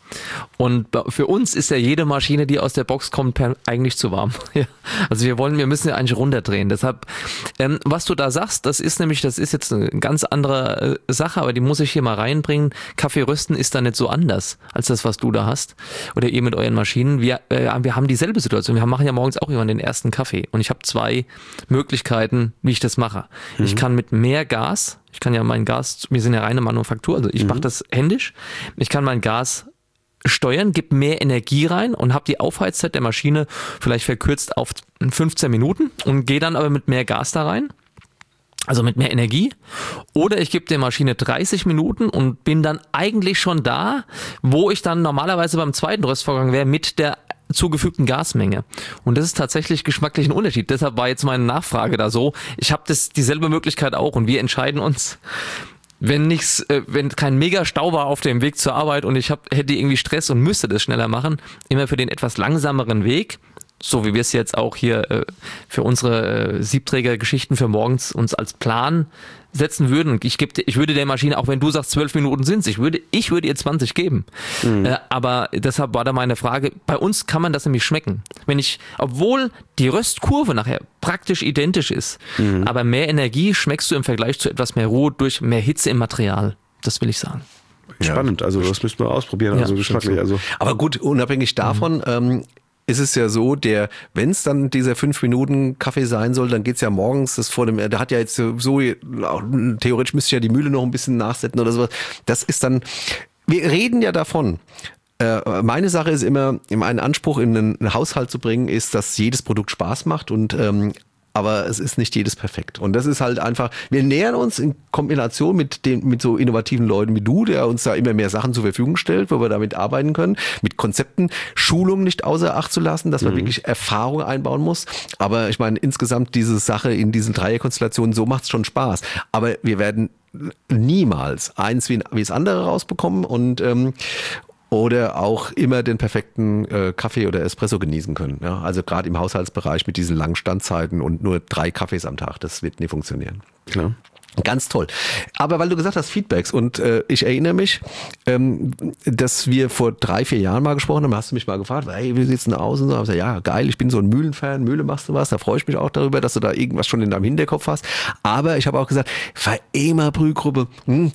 Und für uns ist ja jede Maschine, die aus der Box kommt, eigentlich zu warm. Ja. Also wir wollen, wir müssen ja eigentlich runterdrehen. Deshalb, ähm, was du da sagst, das ist nämlich, das ist jetzt eine ganz andere äh, Sache, aber die muss ich hier mal reinbringen. Kaffee rösten ist da nicht so anders als das, was du da hast. Oder ihr mit euren Maschinen. Wir, äh, wir haben dieselbe Situation. Wir machen ja morgens auch immer den ersten Kaffee. Und ich habe zwei Möglichkeiten, wie ich das mache. Mhm. Ich kann mit mehr Gas, ich kann ja mein Gas, wir sind ja reine Manufaktur, also ich mhm. mache das händisch. Ich kann mein Gas steuern, gebe mehr Energie rein und habe die Aufheizzeit der Maschine vielleicht verkürzt auf fünfzehn Minuten und gehe dann aber mit mehr Gas da rein, also mit mehr Energie. Oder ich gebe der Maschine dreißig Minuten und bin dann eigentlich schon da, wo ich dann normalerweise beim zweiten Röstvorgang wäre mit der zugefügten Gasmenge. Und das ist tatsächlich geschmacklich ein Unterschied. Deshalb war jetzt meine Nachfrage da so. Ich habe das dieselbe Möglichkeit auch und wir entscheiden uns, wenn nichts, äh, wenn kein Mega-Stau war auf dem Weg zur Arbeit und ich hab, hätte irgendwie Stress und müsste das schneller machen, immer für den etwas langsameren Weg, so wie wir es jetzt auch hier äh, für unsere äh, Siebträger-Geschichten für morgens uns als Plan setzen würden. Und ich, geb, ich würde der Maschine, auch wenn du sagst, zwölf Minuten sind es, ich würde, ich würde ihr zwanzig geben. Mhm. Äh, aber deshalb war da meine Frage, bei uns kann man das nämlich schmecken. Wenn ich, obwohl die Röstkurve nachher praktisch identisch ist, mhm. aber mehr Energie schmeckst du im Vergleich zu etwas mehr Ruhe durch mehr Hitze im Material. Das will ich sagen. Spannend, also das müssen wir ausprobieren, also ja, geschmacklich. Also. Aber gut, unabhängig davon, mhm. ähm, ist es ja so, der, wenn es dann dieser fünf Minuten Kaffee sein soll, dann geht's ja morgens, das vor dem, der hat ja jetzt so, theoretisch müsste ich ja die Mühle noch ein bisschen nachsetzen oder sowas. Das ist dann, wir reden ja davon. Äh, meine Sache ist immer, einen Anspruch in einen Haushalt zu bringen, ist, dass jedes Produkt Spaß macht und ähm, aber es ist nicht jedes perfekt. Und das ist halt einfach, wir nähern uns in Kombination mit den, mit so innovativen Leuten wie du, der uns da immer mehr Sachen zur Verfügung stellt, wo wir damit arbeiten können, mit Konzepten, Schulungen nicht außer Acht zu lassen, dass man mhm. wirklich Erfahrung einbauen muss. Aber ich meine, insgesamt diese Sache in diesen Dreierkonstellationen, so macht es schon Spaß. Aber wir werden niemals eins wie, wie das andere rausbekommen und, ähm, oder auch immer den perfekten äh, Kaffee oder Espresso genießen können. Ja? Also gerade im Haushaltsbereich mit diesen langen Standzeiten und nur drei Kaffees am Tag, das wird nie funktionieren. Klar. Ganz toll. Aber weil du gesagt hast, Feedbacks und äh, ich erinnere mich, ähm, dass wir vor drei, vier Jahren mal gesprochen haben, hast du mich mal gefragt, hey, wie sieht's denn aus? Und so, ich gesagt, ja, geil, ich bin so ein Mühlenfan, Mühle machst du was, da freue ich mich auch darüber, dass du da irgendwas schon in deinem Hinterkopf hast. Aber ich habe auch gesagt, Faema Brühgruppe, hm,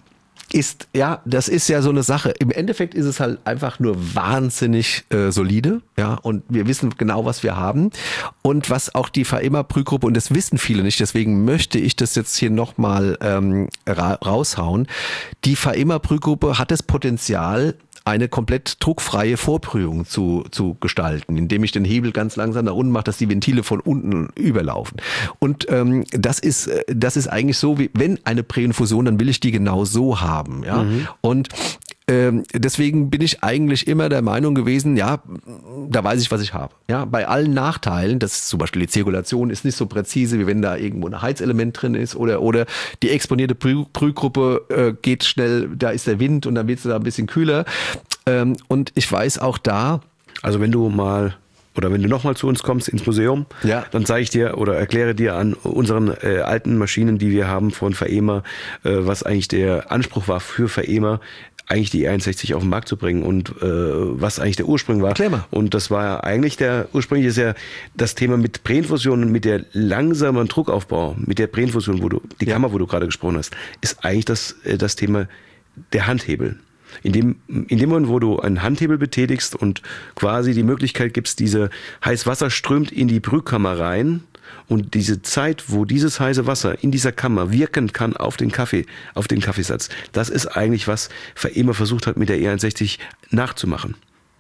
ist, ja, das ist ja so eine Sache. Im Endeffekt ist es halt einfach nur wahnsinnig äh, solide, ja, und wir wissen genau, was wir haben und was auch die Faema Brühgruppe, und das wissen viele nicht, deswegen möchte ich das jetzt hier nochmal ähm, ra- raushauen. Die Faema Brühgruppe hat das Potenzial, eine komplett druckfreie Vorbrühung zu, zu gestalten, indem ich den Hebel ganz langsam nach unten mache, dass die Ventile von unten überlaufen. Und ähm, das ist das ist eigentlich so, wie wenn eine Präinfusion, dann will ich die genau so haben. Ja? Mhm. Und ähm, deswegen bin ich eigentlich immer der Meinung gewesen, ja, da weiß ich, was ich habe. Ja, bei allen Nachteilen, das ist zum Beispiel die Zirkulation ist nicht so präzise, wie wenn da irgendwo ein Heizelement drin ist oder oder die exponierte Brüh- Brühgruppe äh, geht schnell, da ist der Wind und dann wird es da ein bisschen kühler. Ähm, und ich weiß auch da, also wenn du mal oder wenn du nochmal zu uns kommst ins Museum, ja. dann zeige ich dir oder erkläre dir an unseren äh, alten Maschinen, die wir haben von Faema, äh, was eigentlich der Anspruch war für Faema, eigentlich die E einundsechzig auf den Markt zu bringen und äh, was eigentlich der Ursprung war. Erklär mal. Und das war ja eigentlich der, ursprünglich ist ja das Thema mit Präinfusion und mit der langsamen Druckaufbau, mit der Präinfusion, wo du, die ja. Kammer, wo du gerade gesprochen hast, ist eigentlich das, äh, das Thema der Handhebel. In dem, in dem Moment, wo du einen Handhebel betätigst und quasi die Möglichkeit gibst, diese Heißwasser strömt in die Brühkammer rein und diese Zeit, wo dieses heiße Wasser in dieser Kammer wirken kann auf den Kaffee, auf den Kaffeesatz, das ist eigentlich, was Faema versucht hat, mit der E einundsechzig nachzumachen.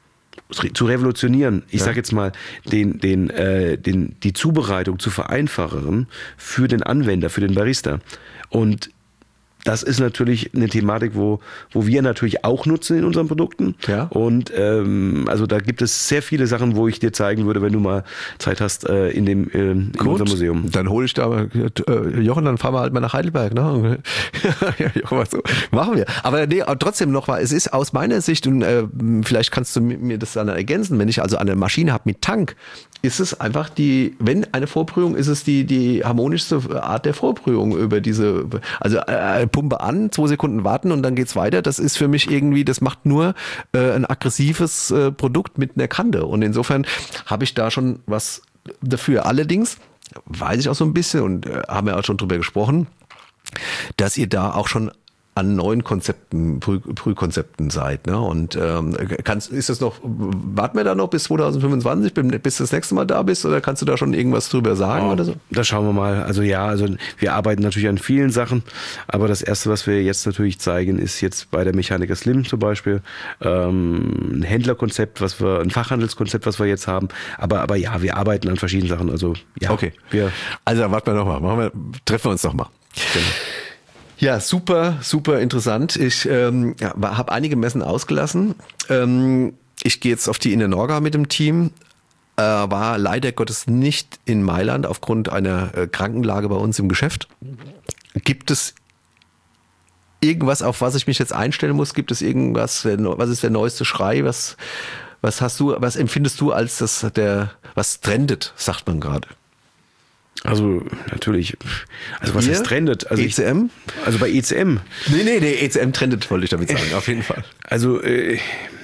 Zu revolutionieren, ich ja. sage jetzt mal, den, den, äh, den, die Zubereitung zu vereinfachen für den Anwender, für den Barista. Und das ist natürlich eine Thematik, wo, wo wir natürlich auch nutzen in unseren Produkten. Ja. Und ähm, also da gibt es sehr viele Sachen, wo ich dir zeigen würde, wenn du mal Zeit hast äh, in dem äh, in Gut, unserem Museum. Dann hole ich da äh, Jochen, dann fahren wir halt mal nach Heidelberg. Ne? Ja, Jochen, was so. Machen wir. Aber nee, trotzdem noch mal, es ist aus meiner Sicht, und äh, vielleicht kannst du mir das dann ergänzen, wenn ich also eine Maschine habe mit Tank, ist es einfach die, wenn eine Vorbrühung, ist es die, die harmonischste Art der Vorbrühung über diese, also äh, Pumpe an, zwei Sekunden warten und dann geht's weiter. Das ist für mich irgendwie, das macht nur äh, ein aggressives äh, Produkt mit einer Kante. Und insofern habe ich da schon was dafür. Allerdings weiß ich auch so ein bisschen und äh, haben wir auch schon drüber gesprochen, dass ihr da auch schon an neuen Konzepten, Brühkonzepten seid, ne? Und ähm, kannst, ist das noch, warten wir da noch bis zwanzig fünfundzwanzig, bis du das nächste Mal da bist, oder kannst du da schon irgendwas drüber sagen Oh, oder so? Da schauen wir mal. Also ja, also wir arbeiten natürlich an vielen Sachen, aber das erste, was wir jetzt natürlich zeigen, ist jetzt bei der Mechaniker Slim zum Beispiel ähm, ein Händlerkonzept, was wir, ein Fachhandelskonzept, was wir jetzt haben. Aber aber ja, wir arbeiten an verschiedenen Sachen. Also ja, Okay. wir Also dann warten wir nochmal, machen wir, treffen wir uns doch mal. genau. Ja, super, super interessant. Ich ähm, ja, habe einige Messen ausgelassen. Ähm, ich gehe jetzt auf die Innernorga mit dem Team. Äh, war leider Gottes nicht in Mailand aufgrund einer äh, Krankenlage bei uns im Geschäft. Gibt es irgendwas, auf was ich mich jetzt einstellen muss? Gibt es irgendwas, was ist der neueste Schrei? Was, was hast du, was empfindest du als das, der, was trendet, sagt man gerade? Also natürlich, also was Ihr? heißt trendet? Also E C M? Ich, also bei E C M. Nee, nee, nee, E C M trendet, wollte ich damit sagen, auf jeden Fall. Also äh,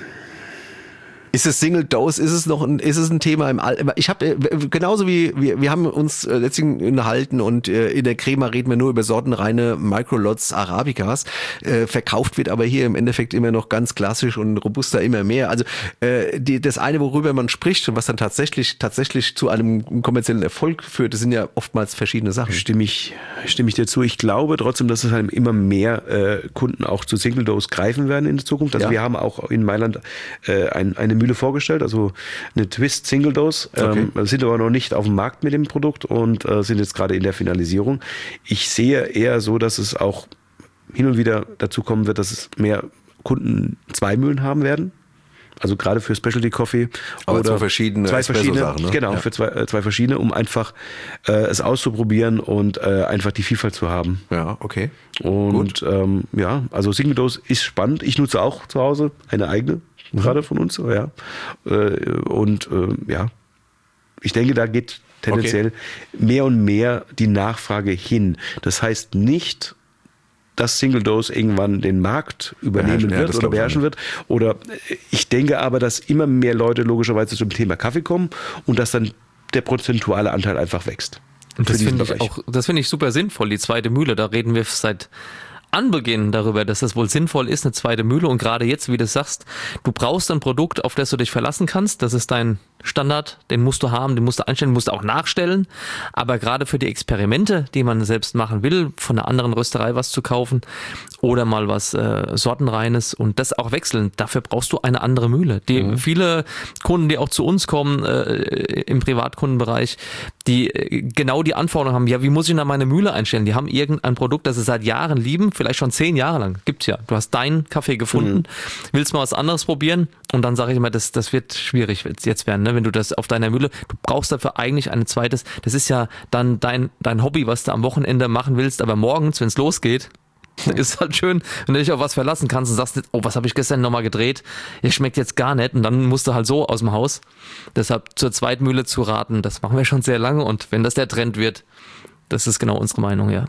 Ist es Single Dose? Ist es noch ein, ist es ein Thema im All? Ich habe genauso wie wir, wir haben uns letztens unterhalten und in der Crema reden wir nur über sortenreine Microlots Arabicas. Äh, verkauft wird aber hier im Endeffekt immer noch ganz klassisch und robuster immer mehr. Also äh, die, das eine, worüber man spricht und was dann tatsächlich tatsächlich zu einem kommerziellen Erfolg führt, das sind ja oftmals verschiedene Sachen. stimme ich, stimme ich dir zu. Ich glaube trotzdem, dass es halt immer mehr äh, Kunden auch zu Single Dose greifen werden in der Zukunft. Also Ja. wir haben auch in Mailand äh, ein, eine Mühle vorgestellt, also eine Twist Single Dose. Okay. Ähm, sind aber noch nicht auf dem Markt mit dem Produkt und äh, sind jetzt gerade in der Finalisierung. Ich sehe eher so, dass es auch hin und wieder dazu kommen wird, dass es mehr Kunden zwei Mühlen haben werden. Also gerade für Specialty Coffee. Aber oder zwei verschiedene zwei verschiedene, Espresso-Sachen, ne? genau, Ja. für zwei, äh, zwei verschiedene, um einfach äh, es auszuprobieren und äh, einfach die Vielfalt zu haben. Ja, okay. Und ähm, ja, also Single Dose ist spannend. Ich nutze auch zu Hause eine eigene, Mhm. gerade von uns, ja. Äh, und äh, ja, ich denke, da geht tendenziell mehr und mehr die Nachfrage hin. Das heißt nicht, dass Single Dose irgendwann den Markt übernehmen Beherrschen, ja, wird das oder glaub ich beherrschen wird. Oder ich denke aber, dass immer mehr Leute logischerweise zum Thema Kaffee kommen und dass dann der prozentuale Anteil einfach wächst. Und das für diesen finde ich Bereich. auch, das finde ich super sinnvoll, die zweite Mühle. Da reden wir seit Anbeginn darüber, dass das wohl sinnvoll ist, eine zweite Mühle. Und gerade jetzt, wie du sagst, du brauchst ein Produkt, auf das du dich verlassen kannst. Das ist dein Standard, den musst du haben, den musst du einstellen, musst du auch nachstellen. Aber gerade für die Experimente, die man selbst machen will, von einer anderen Rösterei was zu kaufen oder mal was äh, Sortenreines und das auch wechseln, dafür brauchst du eine andere Mühle. Die mhm. viele Kunden, die auch zu uns kommen äh, im Privatkundenbereich, die äh, genau die Anforderungen haben, ja, wie muss ich da meine Mühle einstellen? Die haben irgendein Produkt, das sie seit Jahren lieben, vielleicht schon zehn Jahre lang. Gibt's ja. Du hast deinen Kaffee gefunden, mhm. willst mal was anderes probieren und dann sage ich immer, das, das wird schwierig jetzt werden, ne? Wenn du das auf deiner Mühle, du brauchst dafür eigentlich ein zweites, das ist ja dann dein, dein Hobby, was du am Wochenende machen willst, aber morgens, wenn es losgeht, ist halt schön, wenn du dich auf was verlassen kannst und sagst, oh, was habe ich gestern nochmal gedreht? Ja, schmeckt jetzt gar nicht und dann musst du halt so aus dem Haus. Deshalb zur Zweitmühle zu raten, das machen wir schon sehr lange und wenn das der Trend wird, das ist genau unsere Meinung, ja.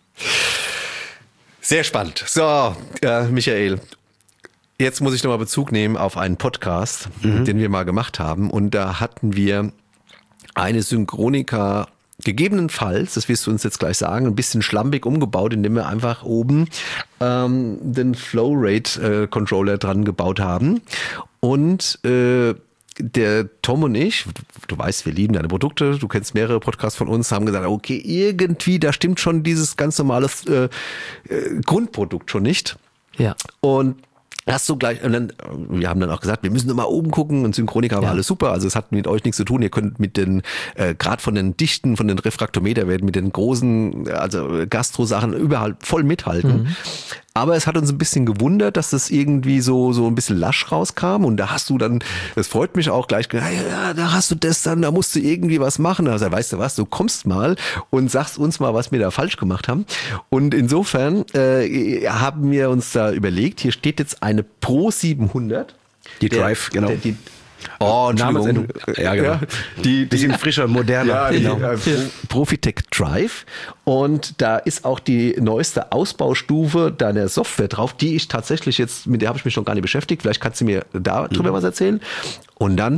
Sehr spannend. So, äh, Michael, jetzt muss ich nochmal Bezug nehmen auf einen Podcast, mhm. den wir mal gemacht haben. Und da hatten wir eine Synchronika gegebenenfalls, das wirst du uns jetzt gleich sagen, ein bisschen schlampig umgebaut, indem wir einfach oben ähm, den Flow-Rate-Controller äh, dran gebaut haben. Und äh, der Tom und ich, du weißt, wir lieben deine Produkte, du kennst mehrere Podcasts von uns, haben gesagt, okay, irgendwie, da stimmt schon dieses ganz normale äh, äh, Grundprodukt schon nicht. Ja. Und hast du gleich, und dann, wir haben dann auch gesagt, wir müssen immer oben gucken und Synchronika war Ja. alles super, also es hat mit euch nichts zu tun, ihr könnt mit den, äh, gerade von den Dichten, von den Refraktometerwerten, mit den großen, also Gastro-Sachen überall voll mithalten. Mhm. Aber es hat uns ein bisschen gewundert, dass das irgendwie so so ein bisschen lasch rauskam und da hast du dann, das freut mich auch gleich, ja, ja, da hast du das dann, da musst du irgendwie was machen. Also weißt du was, du kommst mal und sagst uns mal, was wir da falsch gemacht haben. Und insofern äh, haben wir uns da überlegt, hier steht jetzt eine Pro siebenhundert. Die Der- Drive, genau. Der, die, Oh, Namensendung. Ja, genau. Ja, die, Bisschen die, frischer, moderner. ja, die, genau. äh, Pro- Profitec Drive. Und da ist auch die neueste Ausbaustufe deiner Software drauf, die ich tatsächlich jetzt, mit der habe ich mich noch gar nicht beschäftigt. Vielleicht kannst du mir da drüber Mhm. was erzählen. Und dann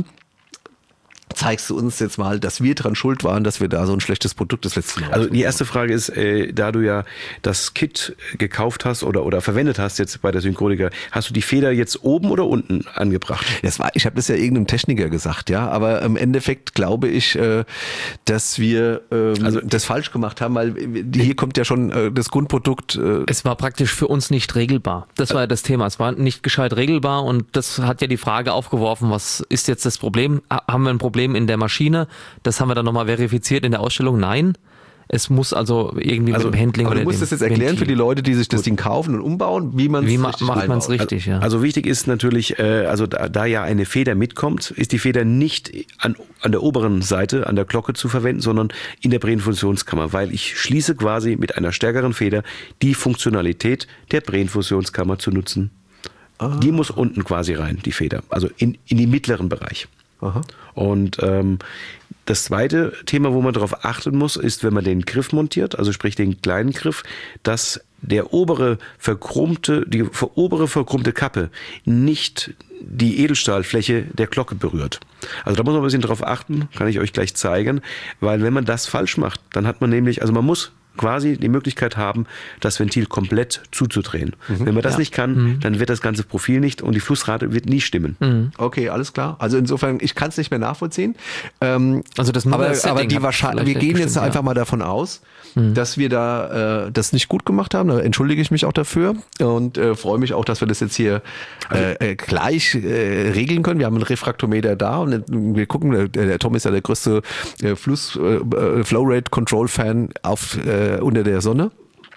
zeigst du uns jetzt mal, dass wir dran schuld waren, dass wir da so ein schlechtes Produkt das letzte Mal Also die erste Frage ist, äh, da du ja das Kit gekauft hast oder, oder verwendet hast jetzt bei der Synchroniker, hast du die Feder jetzt oben oder unten angebracht? Das war, ich habe das ja irgendeinem Techniker gesagt, ja, aber im Endeffekt glaube ich, äh, dass wir ähm, Also- das falsch gemacht haben, weil hier kommt ja schon äh, das Grundprodukt. Äh, Es war praktisch für uns nicht regelbar. Das war ja das Thema. Es war nicht gescheit regelbar und das hat ja die Frage aufgeworfen, was ist jetzt das Problem? Ha- Haben wir ein Problem in der Maschine? Das haben wir dann nochmal verifiziert in der Ausstellung. Nein. Es muss also irgendwie Also, mit dem Handling aber du oder musst dem das jetzt erklären Ventil. für die Leute, die sich das Ding kaufen und umbauen, wie man Wie ma- macht man es einbaut. richtig, ja. Also wichtig ist natürlich, äh, also da, da ja eine Feder mitkommt, ist die Feder nicht an, an der oberen Seite, an der Glocke zu verwenden, sondern in der Brähenfusionskammer, weil ich schließe quasi mit einer stärkeren Feder die Funktionalität der Brähenfusionskammer zu nutzen. Die muss unten quasi rein, die Feder, also in, in den mittleren Bereich. Aha. Und ähm, das zweite Thema, wo man darauf achten muss, ist, wenn man den Griff montiert, also sprich den kleinen Griff, dass der obere verchromte, die ver- obere verchromte Kappe nicht die Edelstahlfläche der Glocke berührt. Also da muss man ein bisschen drauf achten, kann ich euch gleich zeigen, weil wenn man das falsch macht, dann hat man nämlich, also man muss quasi die Möglichkeit haben, das Ventil komplett zuzudrehen. Wenn man das nicht kann, dann wird das ganze Profil nicht und die Flussrate wird nie stimmen. Okay, alles klar. Also insofern, ich kann es nicht mehr nachvollziehen. Ähm, Also das aber, Setting aber die hat wahrscheinlich, wir vielleicht gehen jetzt gestimmt, einfach ja. mal davon aus, dass wir da äh, das nicht gut gemacht haben. Da entschuldige ich mich auch dafür und äh, freue mich auch, dass wir das jetzt hier äh, äh, gleich äh, regeln können. Wir haben einen Refraktometer da und äh, wir gucken, der, der Tom ist ja der größte äh, Fluss, äh, Flowrate Control Fan auf äh, unter der Sonne.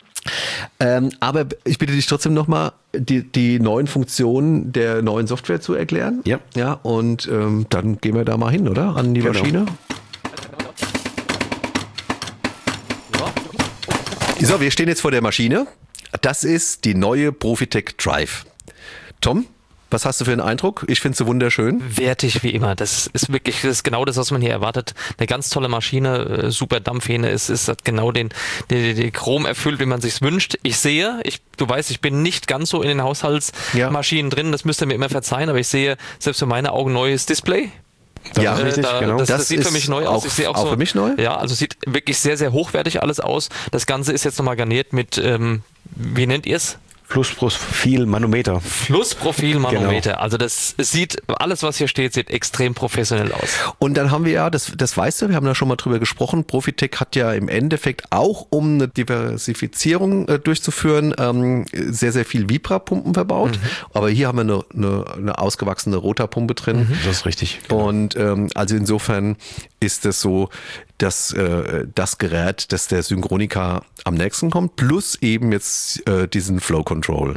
Ähm, aber ich bitte dich trotzdem nochmal, die, die neuen Funktionen der neuen Software zu erklären. Ja. Ja, und ähm, dann gehen wir da mal hin, oder? An die Genau. Maschine. So, wir stehen jetzt vor der Maschine. Das ist die neue Profitec Drive. Tom, was hast du für einen Eindruck? Ich finde sie wunderschön. Wertig wie immer. Das ist wirklich, das ist genau das, was man hier erwartet. Eine ganz tolle Maschine, äh, super Dampfhähne. Es ist hat genau den, den, den Chrom erfüllt, wie man sich's wünscht. Ich sehe, ich, du weißt, ich bin nicht ganz so in den Haushaltsmaschinen Ja. drin. Das müsst ihr mir immer verzeihen, aber ich sehe selbst für meine Augen neues Display. Das Ja, ist richtig, da, genau. das, das, Das sieht für ist mich neu auch- aus. Ich sehe auch, auch so, für mich neu? Ja, also sieht wirklich sehr, sehr hochwertig alles aus. Das Ganze ist jetzt nochmal garniert mit, ähm, wie nennt ihr es? Flussprofil Manometer. Flussprofil-Manometer. Also das sieht, alles was hier steht, sieht extrem professionell aus. Und dann haben wir ja, das, das weißt du, wir haben da schon mal drüber gesprochen, Profitec hat ja im Endeffekt auch, um eine Diversifizierung äh, durchzuführen, ähm, sehr, sehr viel Vibra-Pumpen verbaut. Aber hier haben wir eine, eine, eine ausgewachsene Rotarpumpe drin. Das ist richtig. Und ähm, also insofern ist es so, dass äh, das Gerät, das der Synchronica am nächsten kommt, plus eben jetzt äh, diesen Flow Control.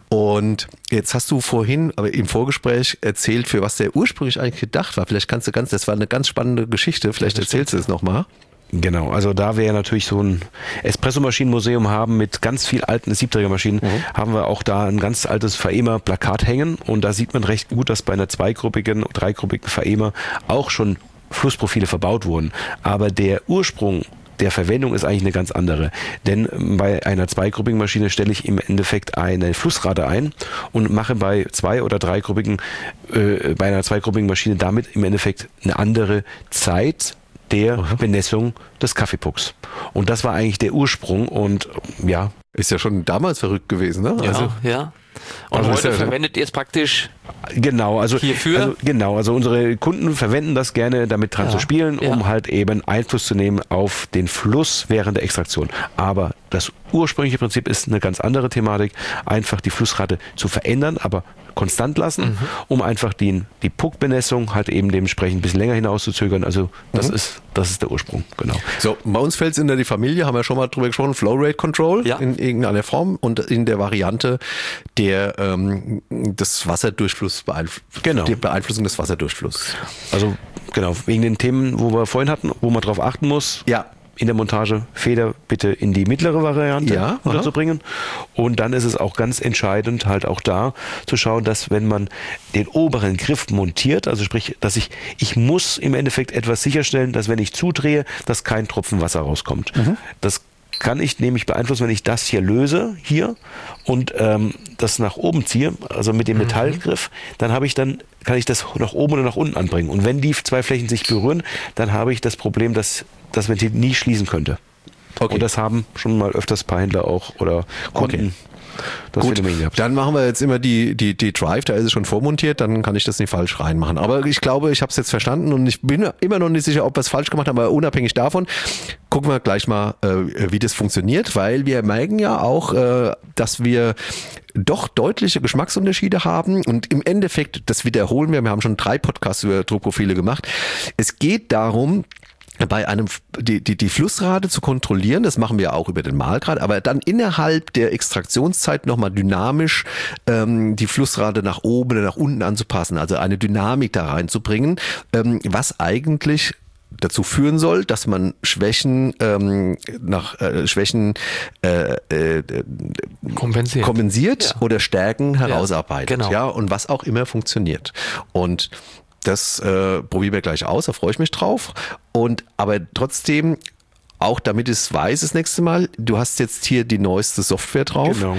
Und jetzt hast du vorhin, aber im Vorgespräch erzählt, für was der ursprünglich eigentlich gedacht war. Vielleicht kannst du ganz, das war eine ganz spannende Geschichte, vielleicht erzählst du es nochmal. Genau, also da wir ja natürlich so ein Espressomaschinenmuseum haben mit ganz viel alten Siebträgermaschinen, haben wir auch da ein ganz altes Faema-Plakat hängen und da sieht man recht gut, dass bei einer zweigruppigen, dreigruppigen Faema auch schon Flussprofile verbaut wurden. Aber der Ursprung der Verwendung ist eigentlich eine ganz andere. Denn bei einer zweigruppigen Maschine stelle ich im Endeffekt eine Flussrate ein und mache bei zwei- oder dreigruppigen, äh, bei einer zweigruppigen Maschine damit im Endeffekt eine andere Zeit der Bemessung des Kaffeepucks. Und das war eigentlich der Ursprung und ja. Ist ja schon damals verrückt gewesen, ne? Ja, Also, ja. Und Also ist heute ja- verwendet ihr es praktisch. Genau, also, Hierfür? also genau, also unsere Kunden verwenden das gerne, damit dran Ja, zu spielen, um ja. halt eben Einfluss zu nehmen auf den Fluss während der Extraktion. Aber das ursprüngliche Prinzip ist eine ganz andere Thematik, einfach die Flussrate zu verändern, aber konstant lassen, um einfach die, die Puckbenessung halt eben dementsprechend ein bisschen länger hinauszuzögern. Also das ist das ist der Ursprung, genau. So, bei uns fällt es in die Familie, haben wir schon mal drüber gesprochen, Flow Rate Control Ja. in irgendeiner Form und in der Variante der ähm, des Wasserdurchfluss beeinflusst, Genau. die Beeinflussung des Wasserdurchflusses. Also genau, wegen den Themen, wo wir vorhin hatten, wo man drauf achten muss. Ja. in der Montage Feder bitte in die mittlere Variante Ja, unterzubringen. Und dann ist es auch ganz entscheidend, halt auch da zu schauen, dass wenn man den oberen Griff montiert, also sprich, dass ich, ich muss im Endeffekt etwas sicherstellen, dass wenn ich zudrehe, dass kein Tropfen Wasser rauskommt. Mhm. Das kann ich nämlich beeinflussen, wenn ich das hier löse, hier, und ähm, das nach oben ziehe, also mit dem Metallgriff, dann habe ich dann, kann ich das nach oben oder nach unten anbringen. Und wenn die zwei Flächen sich berühren, dann habe ich das Problem, dass das Ventil nie schließen könnte. Okay. Und das haben schon mal öfters ein paar Händler auch oder Kunden. Okay. Das Gut, Phänomen gehabt. dann machen wir jetzt immer die, die, die Drive, da ist es schon vormontiert, dann kann ich das nicht falsch reinmachen. Aber ich glaube, ich habe es jetzt verstanden und ich bin immer noch nicht sicher, ob wir es falsch gemacht haben, aber unabhängig davon, gucken wir gleich mal, äh, wie das funktioniert, weil wir merken ja auch, äh, dass wir doch deutliche Geschmacksunterschiede haben und im Endeffekt, das wiederholen wir, wir haben schon drei Podcasts über Druckprofile gemacht. Es geht darum, bei einem die, die, die Flussrate zu kontrollieren, das machen wir auch über den Mahlgrad, aber dann innerhalb der Extraktionszeit nochmal dynamisch ähm, die Flussrate nach oben oder nach unten anzupassen, also eine Dynamik da reinzubringen, ähm, was eigentlich dazu führen soll, dass man Schwächen ähm, nach äh, Schwächen äh, äh, kompensiert, kompensiert ja. oder Stärken herausarbeitet, ja, genau. ja, und was auch immer funktioniert. Und das äh, probieren wir gleich aus, da freue ich mich drauf. Und aber trotzdem, auch damit ich es weiß das nächste Mal, du hast jetzt hier die neueste Software drauf. Genau.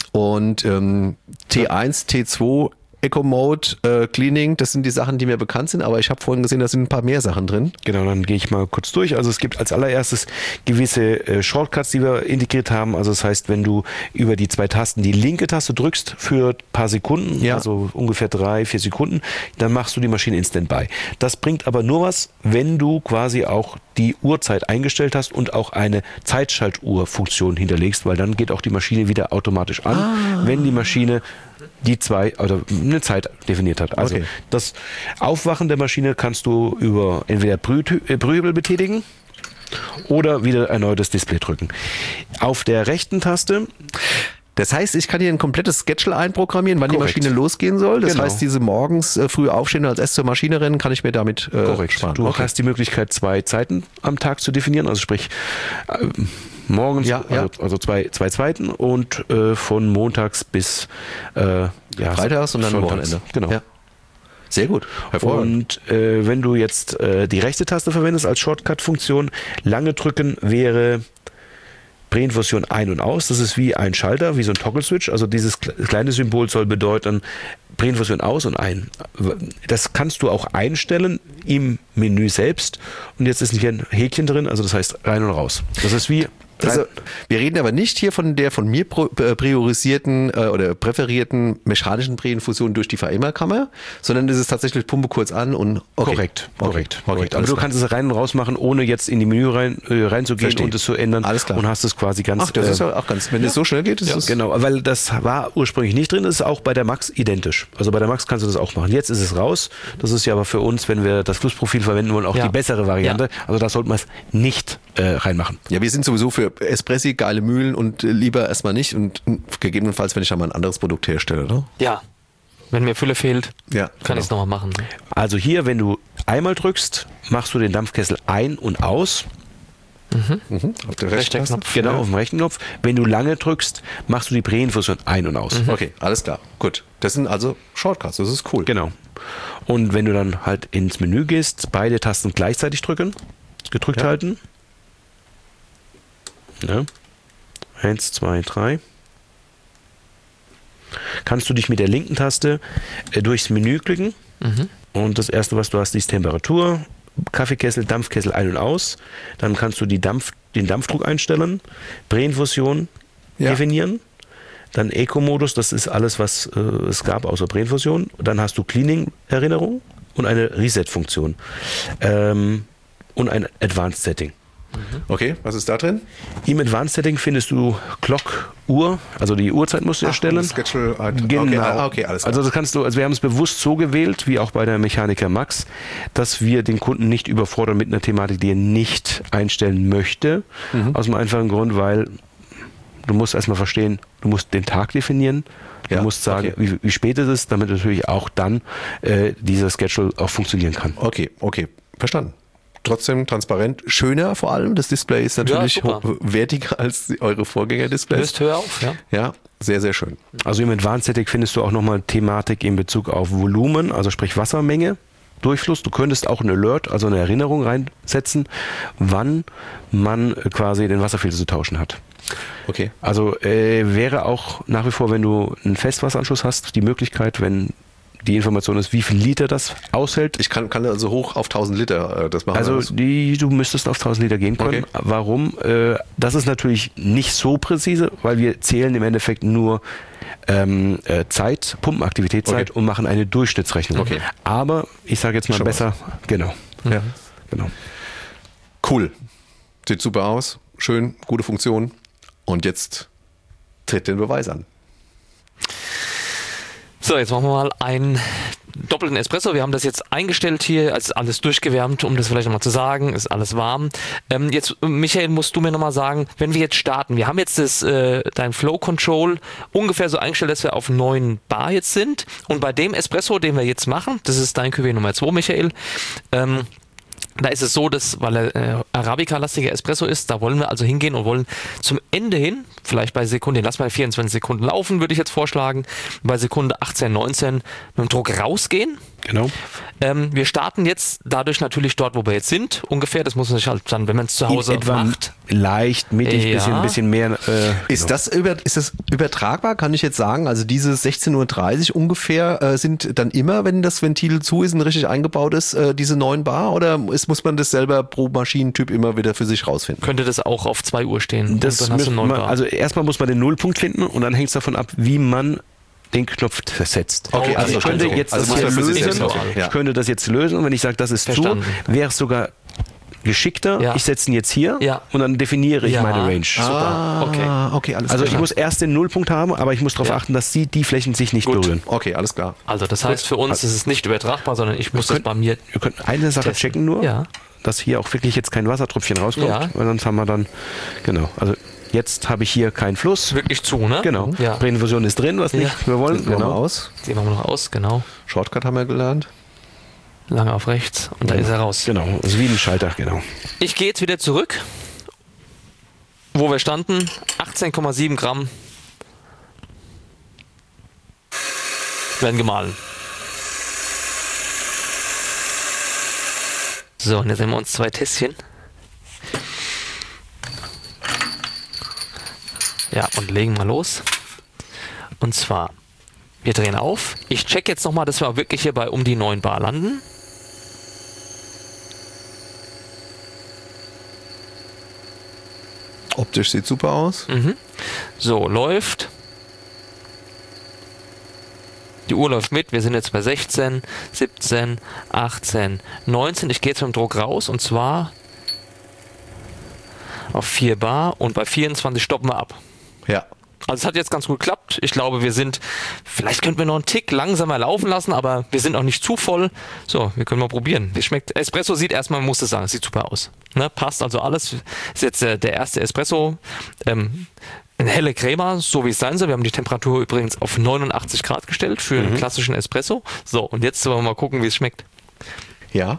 Und ähm, T eins, T zwei, Eco Mode, äh, Cleaning, das sind die Sachen, die mir bekannt sind, aber ich habe vorhin gesehen, da sind ein paar mehr Sachen drin. Genau, dann gehe ich mal kurz durch. Also es gibt als allererstes gewisse äh, Shortcuts, die wir integriert haben. Also das heißt, wenn du über die zwei Tasten die linke Taste drückst für ein paar Sekunden, Ja. also ungefähr drei, vier Sekunden, dann machst du die Maschine in Standby. Das bringt aber nur was, wenn du quasi auch die Uhrzeit eingestellt hast und auch eine Zeitschaltuhr-Funktion hinterlegst, weil dann geht auch die Maschine wieder automatisch an, Ah. wenn die Maschine die zwei oder eine Zeit definiert hat. Also Okay. das Aufwachen der Maschine kannst du über entweder Brüh- äh, Brühhebel betätigen oder wieder erneut das Display drücken. Auf der rechten Taste, Das heißt, ich kann hier ein komplettes Schedule einprogrammieren, wann Korrekt. die Maschine losgehen soll. Das Genau. heißt, diese morgens äh, früh aufstehen und als erst zur Maschine rennen, kann ich mir damit äh, korrekt, sparen. du Okay. hast die Möglichkeit, zwei Zeiten am Tag zu definieren, also sprich äh, morgens, Ja, ja. also, also zwei, zwei Zeiten und äh, von montags bis äh, ja, Freitags und dann sonntags. Wochenende. Genau. Ja. Sehr gut. Hervorragend. Und äh, wenn du jetzt äh, die rechte Taste verwendest als Shortcut-Funktion, lange drücken wäre Präinfusion ein und aus. Das ist wie ein Schalter, wie so ein Toggle-Switch. Also dieses kleine Symbol soll bedeuten Präinfusion aus und ein. Das kannst du auch einstellen im Menü selbst. Und jetzt ist hier ein Häkchen drin, also das heißt rein und raus. Das ist wie... Also, wir reden aber nicht hier von der von mir pro- äh, priorisierten äh, oder präferierten mechanischen Präinfusion durch die Vereimerkammer, sondern es ist tatsächlich Pumpe kurz an und okay. Korrekt, Okay. korrekt, Okay, korrekt. Aber alles du klar. kannst es rein und raus machen, ohne jetzt in die Menü rein, äh, reinzugehen Verstehe. und es zu ändern. Alles klar. Und hast es quasi ganz... Ach, das äh, ist ja auch ganz, wenn es so schnell geht, ist Ja, es genau, weil das war ursprünglich nicht drin, das ist auch bei der Max identisch. Also bei der Max kannst du das auch machen. Jetzt ist es raus. Das ist ja aber für uns, wenn wir das Flussprofil verwenden wollen, auch Ja. die bessere Variante. Ja. Also da sollte man es nicht äh, reinmachen. Ja, wir sind sowieso für Espressi, geile Mühlen und äh, lieber erstmal nicht und äh, gegebenenfalls, wenn ich dann mal ein anderes Produkt herstelle, oder? Ja. Wenn mir Fülle fehlt, Ja, kann ich es nochmal machen. Also hier, wenn du einmal drückst, machst du den Dampfkessel ein und aus. Mhm. Auf der Rechter rechten Knopf. Genau, auf dem rechten Knopf. Wenn du lange drückst, machst du die Präinfusion ein und aus. Okay, alles klar. Gut. Das sind also Shortcuts, das ist cool. Genau. Und wenn du dann halt ins Menü gehst, beide Tasten gleichzeitig drücken, gedrückt Ja. halten. Ja. Eins, zwei, drei. Kannst du dich mit der linken Taste äh, durchs Menü klicken. Und das erste, was du hast, ist Temperatur, Kaffeekessel, Dampfkessel ein und aus. Dann kannst du die Dampf, den Dampfdruck einstellen, Präinfusion Ja. definieren. Dann Eco-Modus, das ist alles, was äh, es gab außer Präinfusion. Dann hast du Cleaning-Erinnerung und eine Reset-Funktion. Ähm, und ein Advanced-Setting. Okay, was ist da drin? Im Advanced Setting findest du Clock, Uhr, also die Uhrzeit musst du erstellen. das Schedule, ah, Genau. okay, ah, okay, alles klar. Also das kannst du, also wir haben es bewusst so gewählt, wie auch bei der Mechaniker Max, dass wir den Kunden nicht überfordern mit einer Thematik, die er nicht einstellen möchte. Mhm. Aus dem einfachen Grund, weil du musst erstmal verstehen, du musst den Tag definieren. Du Ja, musst sagen, okay. wie, wie spät es ist, damit natürlich auch dann äh, dieser Schedule auch funktionieren kann. Okay, okay, verstanden. trotzdem transparent. Schöner vor allem. Das Display ist natürlich Ja, super. wertiger als eure Vorgänger-Displays. Löst höher auf, ja. Ja, sehr, sehr schön. Also im Advanced Setting findest du auch nochmal Thematik in Bezug auf Volumen, also sprich Wassermenge, Durchfluss. Du könntest auch ein Alert, also eine Erinnerung reinsetzen, wann man quasi den Wasserfilter zu tauschen hat. Okay. Also äh, wäre auch nach wie vor, wenn du einen Festwasseranschluss hast, die Möglichkeit, wenn die Information ist, wie viel Liter das aushält. Ich kann, kann also hoch auf tausend Liter äh, das machen. Also Also die, du müsstest auf tausend Liter gehen können. Okay. Warum? Äh, das ist natürlich nicht so präzise, weil wir zählen im Endeffekt nur ähm, äh, Zeit, Pumpenaktivitätszeit Okay. und machen eine Durchschnittsrechnung. Okay. Aber ich sage jetzt mal Schon besser, genau, ja. genau. Cool. Sieht super aus. Schön, gute Funktion. Und jetzt tritt den Beweis an. So, jetzt machen wir mal einen doppelten Espresso. Wir haben das jetzt eingestellt hier, also alles durchgewärmt, um das vielleicht nochmal zu sagen, ist alles warm. Ähm, jetzt, Michael, musst du mir nochmal sagen, wenn wir jetzt starten, wir haben jetzt das, äh, dein Flow Control ungefähr so eingestellt, dass wir auf neun Bar jetzt sind. Und bei dem Espresso, den wir jetzt machen, das ist dein Cuvée Nummer zwei, Michael, ähm, da ist es so, dass, weil er äh, Arabica-lastiger Espresso ist, da wollen wir also hingehen und wollen zum Ende hin, vielleicht bei Sekunde, lass mal vierundzwanzig Sekunden laufen, würde ich jetzt vorschlagen, bei Sekunde achtzehn, neunzehn mit dem Druck rausgehen. Genau. Ähm, wir starten jetzt dadurch natürlich dort, wo wir jetzt sind, ungefähr, das muss man sich halt dann, wenn man es zu Hause In etwa macht. leicht, mittig, Ja. bisschen, bisschen mehr. Äh, Ist, genau. das über, ist das übertragbar, kann ich jetzt sagen? Also diese sechzehn Uhr dreißig ungefähr äh, sind dann immer, wenn das Ventil zu ist und richtig eingebaut ist, äh, diese neun Bar? Oder ist, muss man das selber pro Maschinentyp immer wieder für sich rausfinden? Könnte das auch auf zwei Uhr stehen. Das und dann hast du müssen neun man, Bar. also erstmal muss man den Nullpunkt finden und dann hängt es davon ab, wie man den Knopf setzt. Okay, also ich könnte also- jetzt also das muss hier man für sich lösen. selbst auswählen. Ja. Ich könnte das jetzt lösen und wenn ich sage, das ist Verstanden. zu, wäre es sogar geschickter. Ja. Ich setze ihn jetzt hier Ja. und dann definiere ich Ja. meine Range. Ah, Okay. okay, alles Also klar. ich muss erst den Nullpunkt haben, aber ich muss darauf Ja. achten, dass die, die Flächen sich nicht Gut. berühren. Okay, alles klar. Also das heißt für uns ist es nicht übertragbar, sondern ich muss das bei mir. Wir können eine Sache Testen. checken nur, Ja. dass hier auch wirklich jetzt kein Wassertröpfchen rauskommt, Ja. weil sonst haben wir dann, genau, also jetzt habe ich hier keinen Fluss. Wirklich zu, ne? Genau, Ja. Präinfusion ist drin, was Ja. nicht wir wollen. Machen wir mal Genau. aus. Den machen wir noch aus, genau. Shortcut haben wir gelernt. Lange auf rechts und da ist er raus. Genau, also wie ein Schalter, genau. Ich gehe jetzt wieder zurück, wo wir standen. achtzehn Komma sieben Gramm werden gemahlen. So, und jetzt nehmen wir uns zwei Tässchen. Ja, und legen mal los. Und zwar, wir drehen auf. Ich check jetzt nochmal, dass wir wirklich hier bei um die neun Bar landen. Optisch sieht super aus. Mhm. So, läuft. Die Uhr läuft mit. Wir sind jetzt bei sechzehn, siebzehn, achtzehn, neunzehn. Ich gehe jetzt mit dem Druck raus und zwar auf vier Bar und bei vierundzwanzig stoppen wir ab. Ja. Also es hat jetzt ganz gut geklappt. Ich glaube, wir sind, vielleicht könnten wir noch einen Tick langsamer laufen lassen, aber wir sind auch nicht zu voll. So, wir können mal probieren. Wie schmeckt? Espresso sieht erstmal, man muss es sagen, es sieht super aus. Ne? Passt also alles. Ist jetzt äh, der erste Espresso. Ähm, eine helle Crema, so wie es sein soll. Wir haben die Temperatur übrigens auf neunundachtzig Grad gestellt für einen klassischen Espresso. So, und jetzt wollen wir mal gucken, wie es schmeckt. Ja.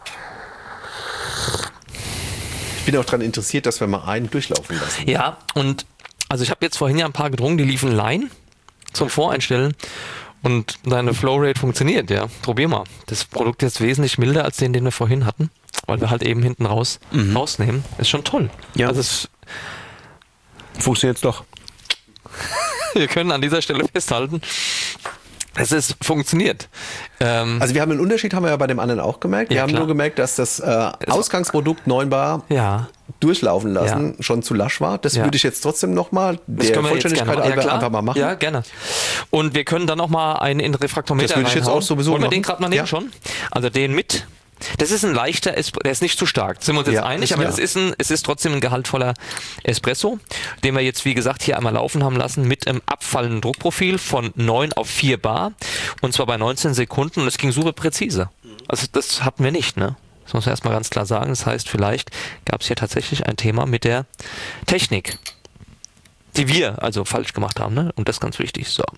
Ich bin auch daran interessiert, dass wir mal einen durchlaufen lassen. Ja, und also ich habe jetzt vorhin ja ein paar getrunken, die liefen Line zum Voreinstellen und deine Flowrate funktioniert, ja. Probier mal. Das Produkt ist wesentlich milder als den, den wir vorhin hatten, weil wir halt eben hinten raus rausnehmen. Ist schon toll. Ja. Also es, Funktioniert doch. wir können an dieser Stelle festhalten, es ist funktioniert. Ähm, Also wir haben einen Unterschied, haben wir ja bei dem anderen auch gemerkt. Wir Ja, haben klar. nur gemerkt, dass das äh, Ausgangsprodukt neun Bar ja. durchlaufen lassen schon zu lasch war. Das Ja. würde ich jetzt trotzdem nochmal Das der können wir jetzt Vollständigkeit gerne halber ja, klar. einfach mal machen. Ja, gerne. Und wir können dann noch mal einen in den Refraktometer Das würde ich jetzt reinhauen. auch sowieso Wollen wir machen. den gerade mal nehmen Ja. schon? Also den mit. Das ist ein leichter Espresso, der ist nicht zu stark. Sind wir uns jetzt Ja. einig? Aber Ja. das ist ein, es ist trotzdem ein gehaltvoller Espresso, den wir jetzt, wie gesagt, hier einmal laufen haben lassen mit einem abfallenden Druckprofil von neun auf vier Bar. Und zwar bei neunzehn Sekunden. Und es ging super präzise. Also das hatten wir nicht, ne? Das muss man erstmal ganz klar sagen. Das heißt, vielleicht gab es hier tatsächlich ein Thema mit der Technik, die wir also falsch gemacht haben, ne? Und das ist ganz wichtig. So.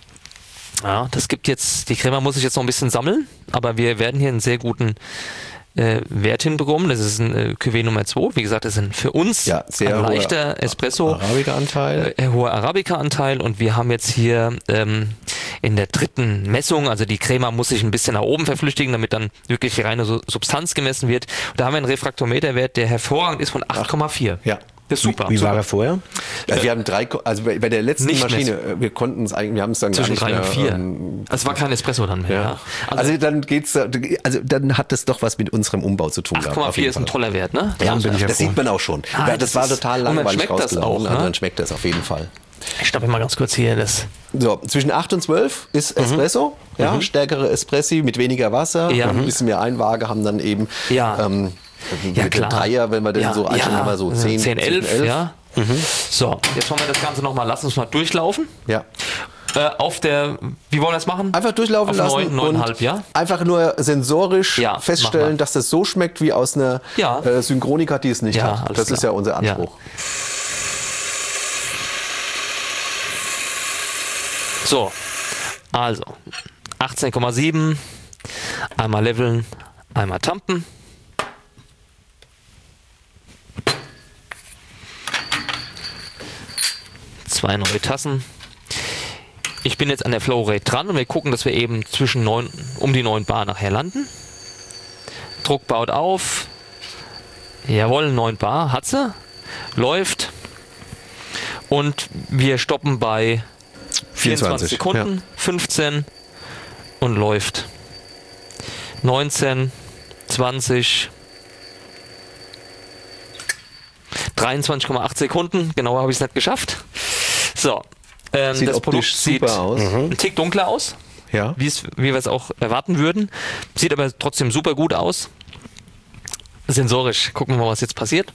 Ja, das gibt jetzt, die Crema muss ich jetzt noch ein bisschen sammeln, aber wir werden hier einen sehr guten äh, Wert hinbekommen. Das ist ein äh, Cuvée Nummer zwei. Wie gesagt, das ist für uns Ja, sehr ein hoher leichter Espresso. Arabica-Anteil. Äh, hoher Arabica-Anteil. Und wir haben jetzt hier ähm, in der dritten Messung, also die Crema muss sich ein bisschen nach oben verflüchtigen, damit dann wirklich die reine Substanz gemessen wird. Und da haben wir einen Refraktometerwert, der hervorragend ist von acht Komma vier. Ja. Das ist super. Wie, wie super. war er vorher? Ja, wir haben drei, also bei bei der letzten Nicht Maschine, messen. wir konnten es eigentlich, wir haben es dann Zwischen gar drei nicht und mehr, vier. ähm, Es war kein Espresso dann mehr. ja. Ja. Also, Also, dann geht's, also dann hat das doch was mit unserem Umbau zu tun. acht gehabt, Komma auf vier jeden ist ein Fall. toller Wert, ne? Ja, bin ich ja Das froh. sieht man auch schon. Ah, ja, das, das war ist- total und man langweilig schmeckt das rausgelaufen. auch, ne? Also dann schmeckt das auf jeden Fall. Ich stoppe mal ganz kurz hier das. So, zwischen acht und zwölf ist Espresso, ja, stärkere Espressi mit weniger Wasser, Ja. ein bisschen mehr Einwaage haben dann eben Ja. ähm, Ja, mit klar. dem Dreier, wenn wir den Ja, so einstellen, ja. haben wir so zehn, zehn, elf, elf. ja. So, jetzt wollen wir das Ganze nochmal, lass uns mal durchlaufen. Ja. Äh, auf der, wie wollen wir das machen? Einfach durchlaufen auf lassen neun, neuneinhalb, und ja? einfach nur sensorisch Ja, mach feststellen, mal. dass das so schmeckt wie aus einer Ja. äh, Synchronika, die es nicht Ja, hat. alles Das ist klar. ja unser Ja. Anspruch. So, also achtzehn Komma sieben, einmal leveln, einmal tampen. Zwei neue Tassen. Ich bin jetzt an der Flowrate dran und wir gucken, dass wir eben zwischen neun, um die neun Bar nachher landen. Druck baut auf. Jawohl, neun Bar hat sie. Läuft. Und wir stoppen bei vierundzwanzig Sekunden, fünfzehn und läuft. neunzehn, zwanzig, dreiundzwanzig Komma acht Sekunden. Genauer habe ich es nicht geschafft. So, ähm, Sieht das Produkt optisch sieht super aus. ein Tick dunkler aus, Ja. wie es, wie wir es auch erwarten würden. Sieht aber trotzdem super gut aus. Sensorisch, gucken wir mal, was jetzt passiert.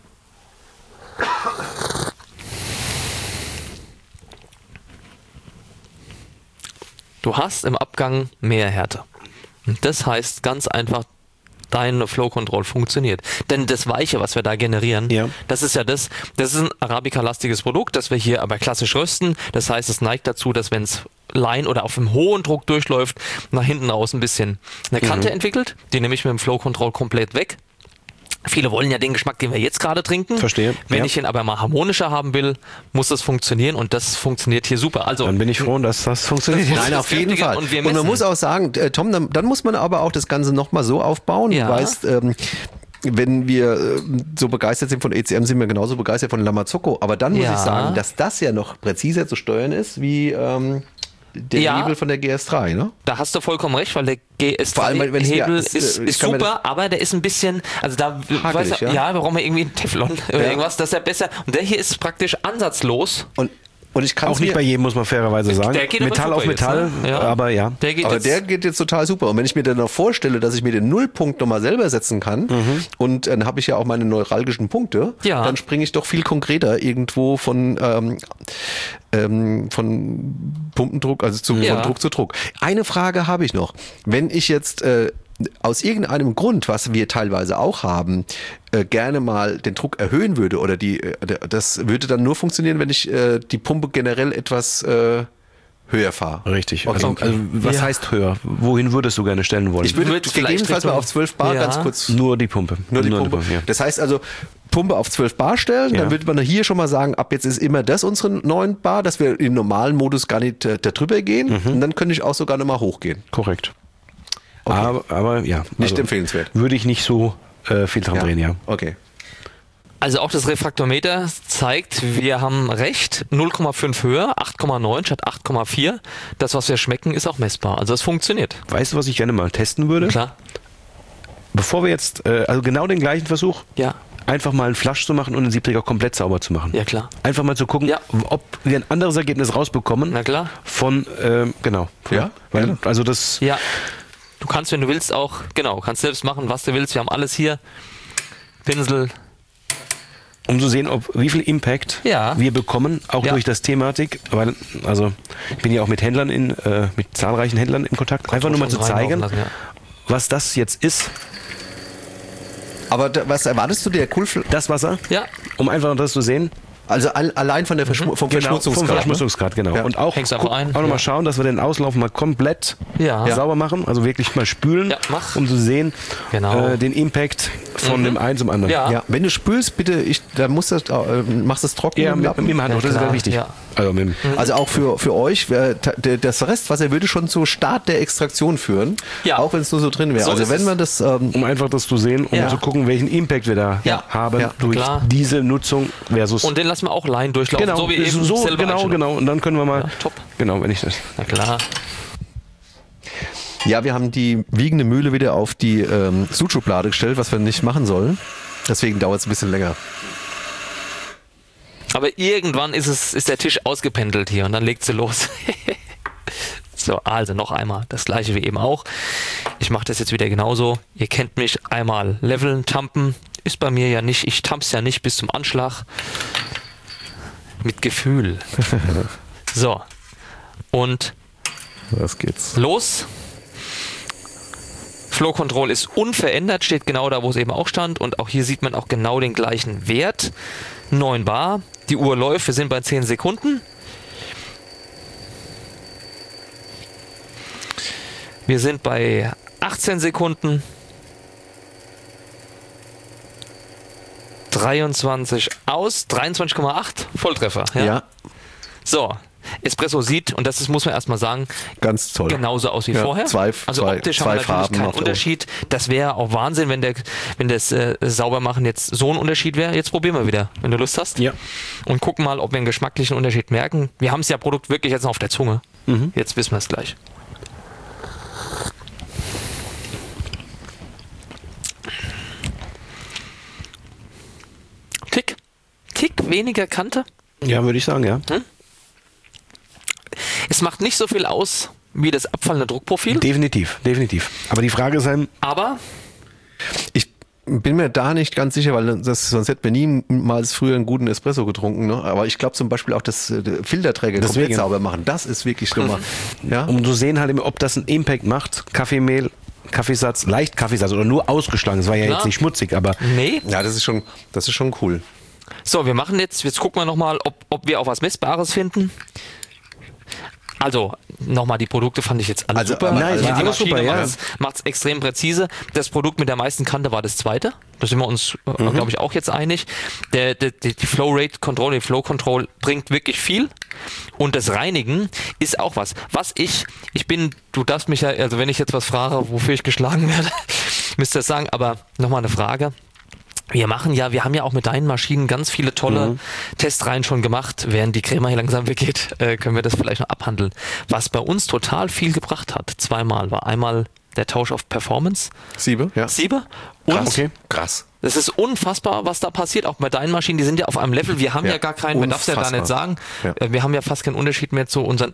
Du hast im Abgang mehr Härte. Und das heißt ganz einfach, deine Flow Control funktioniert. Denn das Weiche, was wir da generieren, Ja. das ist ja das, das ist ein Arabica-lastiges Produkt, das wir hier aber klassisch rösten. Das heißt, es neigt dazu, dass wenn es Line oder auf einem hohen Druck durchläuft, nach hinten raus ein bisschen eine Kante entwickelt. Die nehme ich mit dem Flow Control komplett weg. Viele wollen ja den Geschmack, den wir jetzt gerade trinken. Verstehe, Wenn ja. ich ihn aber mal harmonischer haben will, muss das funktionieren und das funktioniert hier super. Also Dann bin ich froh, dass das funktioniert. Das Nein, auf jeden Kräftige Fall. und Und, wir man messen. muss auch sagen, äh, Tom, dann, dann muss man aber auch das Ganze nochmal so aufbauen. Ja. Du weißt, ähm, wenn wir äh, so begeistert sind von E C M, sind wir genauso begeistert von Lamazocco. Aber dann muss Ja. ich sagen, dass das ja noch präziser zu steuern ist wie ähm, der Ja. Hebel von der G S drei, ne? Da hast du vollkommen recht, weil der G S Vor allem, wenn es drei-Hebel mir- ist, es, äh, ich ist kann mir super, aber der ist ein bisschen, also da Hakelig, weißt du, ja? ja, wir brauchen wir irgendwie einen Teflon oder Ja. irgendwas, das ist ja besser. Und der hier ist praktisch ansatzlos. Und, und ich kann Auch nicht bei jedem, muss man fairerweise sagen. Der geht aber Metall super auf Metall, jetzt, ne? Ja. aber ja. Der geht Aber jetzt, der geht jetzt total super. Und wenn ich mir dann noch vorstelle, dass ich mir den Nullpunkt nochmal selber setzen kann und dann habe ich ja auch meine neuralgischen Punkte, Ja. dann springe ich doch viel konkreter irgendwo von, ähm, ähm, von Pumpendruck, also zu, Ja. von Druck zu Druck. Eine Frage habe ich noch. Wenn ich jetzt äh, aus irgendeinem Grund, was wir teilweise auch haben, äh, gerne mal den Druck erhöhen würde oder die, äh, das würde dann nur funktionieren, wenn ich äh, die Pumpe generell etwas äh, höher fahre. Richtig. Okay. Also, also was Ja. heißt höher? Wohin würdest du gerne stellen wollen? Ich würde Wird vielleicht gegebenenfalls mal Richtung- auf zwölf Bar Ja. ganz kurz. nur die Pumpe. Nur die Pumpe. ja. Das heißt also, Pumpe auf zwölf Bar stellen, Ja. dann würde man hier schon mal sagen, ab jetzt ist immer das unsere neun Bar, dass wir im normalen Modus gar nicht äh, darüber gehen. Mhm. Und dann könnte ich auch sogar nochmal hochgehen. Korrekt. Aber, aber ja. Nicht empfehlenswert. Würde ich nicht so äh, viel dran drehen, ja. Okay. also auch das Refraktometer zeigt, wir haben recht, null Komma fünf höher, acht Komma neun statt acht Komma vier. Das, was wir schmecken, ist auch messbar. Also es funktioniert. Weißt du, was ich gerne mal testen würde? Klar. Bevor wir jetzt, äh, also genau den gleichen Versuch, Ja. einfach mal einen Flasch zu machen und den Siebträger komplett sauber zu machen. Ja, klar. Einfach mal zu gucken, Ja. ob wir ein anderes Ergebnis rausbekommen. Na klar. Von, ähm, genau. Ja, Weil, gerne. also das, Ja. Du kannst, wenn du willst, auch, genau, kannst selbst machen, was du willst. Wir haben alles hier. Pinsel. um zu sehen, ob wie viel Impact Ja. wir bekommen, auch Ja. durch das Thematik. Weil, also ich bin ja auch mit Händlern in, äh, mit zahlreichen Händlern in Kontakt. Einfach nur mal zu zeigen, Lassen, ja. was das jetzt ist, Aber da, was erwartest du, der Kulf? das Wasser, Ja. um einfach das zu sehen. Also all, allein von der Verschmu vom Genau, Verschmutzungsgrad. vom ne? Verschmutzungsgrad, genau. Ja. Und auch, Hängst einfach guck, ein, auch nochmal ja. schauen, dass wir den Auslauf mal komplett Ja. sauber machen, also wirklich mal spülen, Ja, mach. um zu sehen, Genau. äh, den Impact von dem einen zum anderen. Ja. Ja, wenn du spülst, bitte, ich, da musst du, äh, machst du es trocken Ja, im mit, Lappen. mit dem Handtuch, das ist klar, ganz wichtig. ja. Also mit dem, Also auch für, für euch, äh, ta- der- das Restwasser würde schon zu Start der Extraktion führen, Ja. auch wenn es nur so drin wäre. So also ist wenn es. man das, ähm, um einfach das zu sehen, um Ja. zu gucken, welchen Impact wir da Ja. haben Ja, durch klar. diese Nutzung versus... Und den lassen wir auch Laien durchlaufen, genau, so wie eben so, selber genau, Einstellung. genau. Und dann können wir mal... Ja, top. Genau, wenn ich das... Na klar. ja, wir haben die wiegende Mühle wieder auf die ähm, Sudschublade gestellt, was wir nicht machen sollen. Deswegen dauert es ein bisschen länger. Aber irgendwann ist es, ist der Tisch ausgependelt hier und dann legt sie los. So, also noch einmal das gleiche wie eben auch. Ich mache das jetzt wieder genauso. Ihr kennt mich, einmal leveln, tampen. Ist bei mir ja nicht, ich tamp's ja nicht bis zum Anschlag. Mit Gefühl. So. Und Was geht's? los. Flow Control ist unverändert, steht genau da, wo es eben auch stand. Und auch hier sieht man auch genau den gleichen Wert. neun Bar. Die Uhr läuft, wir sind bei zehn Sekunden. Wir sind bei achtzehn Sekunden. dreiundzwanzig aus, dreiundzwanzig Komma acht, Volltreffer. Ja? Ja, So, Espresso sieht, und das ist, muss man erstmal sagen, ganz toll. genauso aus wie Ja, vorher. zwei- also zwei- optisch zwei haben wir natürlich Farben keinen noch so. Unterschied. Das wäre auch Wahnsinn, wenn der, wenn das äh, Saubermachen jetzt so ein Unterschied wäre. Jetzt probieren wir wieder, wenn du Lust hast. Ja. Und gucken mal, ob wir einen geschmacklichen Unterschied merken. Wir haben es ja Produkt wirklich jetzt noch auf der Zunge. Jetzt wissen wir es gleich. Tick. Tick weniger Kante. Ja, würde ich sagen, ja. Es macht nicht so viel aus wie das abfallende Druckprofil, Definitiv, definitiv. Aber die Frage ist halt, aber Ich bin mir da nicht ganz sicher, weil das, sonst hätten wir niemals früher einen guten Espresso getrunken. Ne? Aber ich glaube zum Beispiel auch, das äh, Filterträger komplett Deswegen. sauber machen, das ist wirklich schlimmer. Ja? um zu sehen halt, ob das einen Impact macht, Kaffeemehl, Kaffeesatz, leicht Kaffeesatz oder nur ausgeschlagen. Es war ja Na. jetzt nicht schmutzig, aber nee. ja, das ist schon, das ist schon cool. So, wir machen jetzt, jetzt gucken wir nochmal, ob, ob wir auch was Messbares finden. Also, nochmal, die Produkte fand ich jetzt alle Also, super. nein, also, war die alles Maschine super, ja. macht's, macht's extrem präzise. Das Produkt mit der meisten Kante war das zweite. Da sind wir uns, äh, Mhm. glaube ich, auch jetzt einig. Der, der, die die Flow Rate Control, die Flow Control bringt wirklich viel. Und das Reinigen ist auch was. Was ich, ich bin, du darfst mich ja, also wenn ich jetzt was frage, wofür ich geschlagen werde, müsst ihr das sagen, aber nochmal eine Frage. Wir machen ja, wir haben ja auch mit deinen Maschinen ganz viele tolle Mhm. Testreihen schon gemacht. Während die Crema hier langsam weggeht, äh, können wir das vielleicht noch abhandeln. Was bei uns total viel gebracht hat, zweimal, war einmal der Tausch auf Performance, Siebe? Ja. Siebe, und Krass. okay. Krass. es ist unfassbar, was da passiert, auch bei deinen Maschinen, die sind ja auf einem Level, wir haben ja, Ja, gar keinen, man darf es ja gar nicht unfassbar. sagen, Ja. Äh, wir haben ja fast keinen Unterschied mehr zu unseren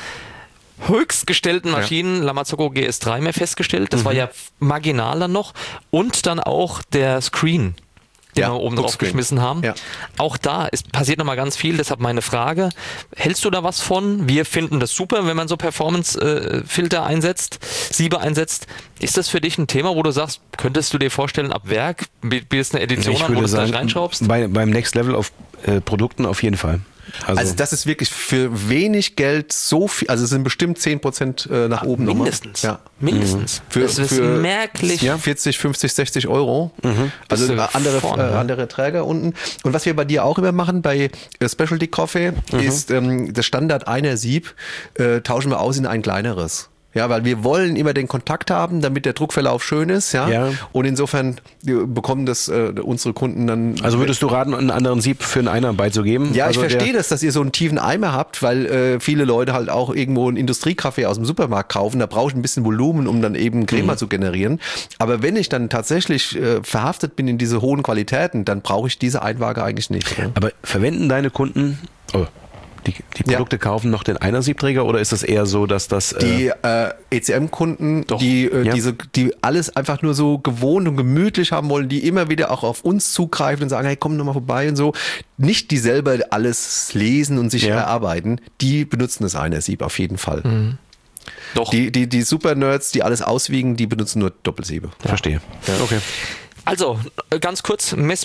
höchstgestellten Maschinen, Lamazoco G S drei mehr festgestellt, das war ja marginal dann noch, und dann auch der Screen, den Ja, wir oben drauf Druckscreen. geschmissen haben. Ja. Auch da ist, passiert nochmal ganz viel, deshalb meine Frage, hältst du da was von? Wir finden das super, wenn man so Performance-Filter einsetzt, Siebe einsetzt. Ist das für dich ein Thema, wo du sagst, könntest du dir vorstellen, ab Werk bietest eine Edition ich an, wo du würde es gleich sagen, reinschraubst? bei, beim Next Level auf äh, Produkten auf jeden Fall. Also, Also das ist wirklich für wenig Geld so viel, also es sind bestimmt zehn Prozent äh, nach oben nochmal. Mindestens. Ja. Mindestens. Für, das ist für merklich. ja, vierzig, fünfzig, sechzig Euro. Also Bist du äh, andere, vorne, äh, ja. andere Träger unten. Und was wir bei dir auch immer machen, bei äh, Specialty Coffee, ist ähm, das Standard einer Sieb, äh, tauschen wir aus in ein kleineres. Ja, weil wir wollen immer den Kontakt haben, damit der Druckverlauf schön ist, ja. Ja. Und insofern äh, bekommen das äh, unsere Kunden dann. also würdest du raten, einen anderen Sieb für einen Einer beizugeben? Ja, also ich verstehe der, das, dass ihr so einen tiefen Eimer habt, weil äh, viele Leute halt auch irgendwo einen Industriekaffee aus dem Supermarkt kaufen. Da brauche ich ein bisschen Volumen, um dann eben Crema Mhm. zu generieren. Aber wenn ich dann tatsächlich äh, verhaftet bin in diese hohen Qualitäten, dann brauche ich diese Einwaage eigentlich nicht. Ne? Aber verwenden deine Kunden, oh, die, die Produkte kaufen noch den Einer-Siebträger oder ist das eher so, dass das... Äh, Die äh, E C M-Kunden, die, äh, Ja. diese, die alles einfach nur so gewohnt und gemütlich haben wollen, die immer wieder auch auf uns zugreifen und sagen, hey, komm doch mal vorbei und so. Nicht die selber alles lesen und sich Ja. erarbeiten, die benutzen das Einer-Sieb auf jeden Fall. Doch. Die, die, die Super-Nerds, die alles auswiegen, die benutzen nur Doppelsiebe. Verstehe. Okay. Also, äh, ganz kurz, messbar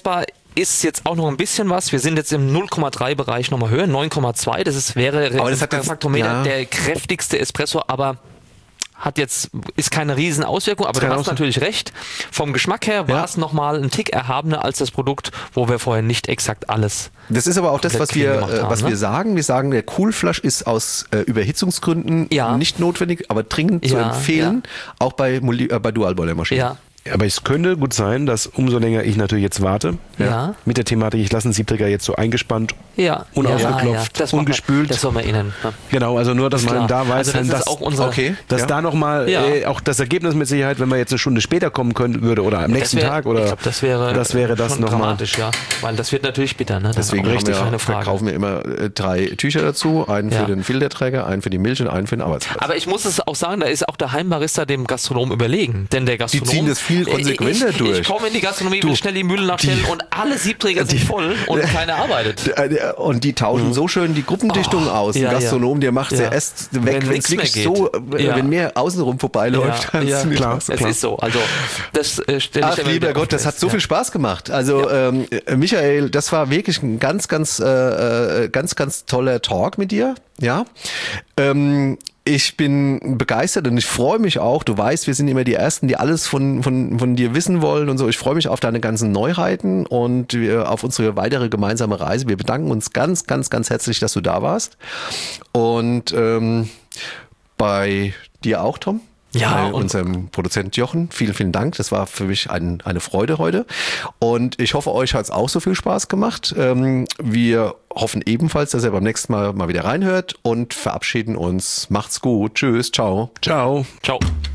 ist jetzt auch noch ein bisschen was. Wir sind jetzt im null Komma drei Bereich nochmal höher, neun Komma zwei. Das ist, wäre Aber das hat jetzt- Faktometer ja. der kräftigste Espresso, aber hat jetzt, ist keine riesen Auswirkung, aber du keine hast Auswirkung. natürlich recht. Vom Geschmack her war Ja. es nochmal ein Tick erhabener als das Produkt, wo wir vorher nicht exakt alles. Das ist aber auch das, was clean wir, gemacht äh, was haben, ne? wir sagen. Wir sagen, der Coolflash ist aus äh, Überhitzungsgründen Ja. nicht notwendig, aber dringend zu Ja, empfehlen, auch bei, Muli- äh, bei Dualboilermaschinen. Ja. Aber es könnte gut sein, dass umso länger ich natürlich jetzt warte, Ja. mit der Thematik, ich lasse einen Siebträger jetzt so eingespannt, Ja, unausgeklopft, Das machen wir- ungespült. Das wollen wir Ihnen. Ne? Genau, also nur, dass Ist man klar. da weiß, Also das wenn ist auch unser- okay. dass Ja. da nochmal Ja. äh, auch das Ergebnis mit Sicherheit, wenn man jetzt eine Stunde später kommen könnte, würde oder am nächsten Das wär- Tag oder ich glaub, das wäre, das wäre das schon nochmal. dramatisch, ja. Weil das wird natürlich bitter, ne? Das Deswegen ist auch haben wir, keine Frage. verkaufen wir immer äh, drei Tücher dazu. Einen Ja. für den Filterträger, einen für die Milch und einen für den Arbeitsplatz. Aber ich muss es auch sagen, da ist auch der Heimbarista dem Gastronom überlegen. Denn der Gastronom. ziehen das viel konsequenter ich, durch. Ich komme in die Gastronomie, will schnell die Mühlen nachstellen und alle Siebträger sind voll und keiner arbeitet. Äh, Und die tauschen so schön die Gruppendichtung Oh, aus. Ein ja, ja. Gastronom, der macht sie Ja. erst Wenn weg, wenn nix es wirklich mehr so, geht. äh, Ja. wenn mehr außenrum vorbeiläuft. Ja, dann ja, ist nicht klar. was. Es ist so. Also, das äh, stelle ich Ach, immer lieber wieder Gott, das fest. hat so Ja. viel Spaß gemacht. Also ähm, Michael, das war wirklich ein ganz, ganz, äh, äh, ganz, ganz toller Talk mit dir. Ja. Ähm, ich bin begeistert und ich freue mich auch. Du weißt, wir sind immer die Ersten, die alles von, von, von dir wissen wollen und so. Ich freue mich auf deine ganzen Neuheiten und wir, auf unsere weitere gemeinsame Reise. Wir bedanken uns ganz, ganz, ganz herzlich, dass du da warst. Und ähm, bei dir auch, Tom? Ja, Bei und- unserem Produzent Jochen. Vielen, vielen Dank. Das war für mich ein, eine Freude heute. Und ich hoffe, euch hat es auch so viel Spaß gemacht. Ähm, wir hoffen ebenfalls, dass ihr beim nächsten Mal mal wieder reinhört und verabschieden uns. Macht's gut. Tschüss. Ciao. Ciao. Ciao.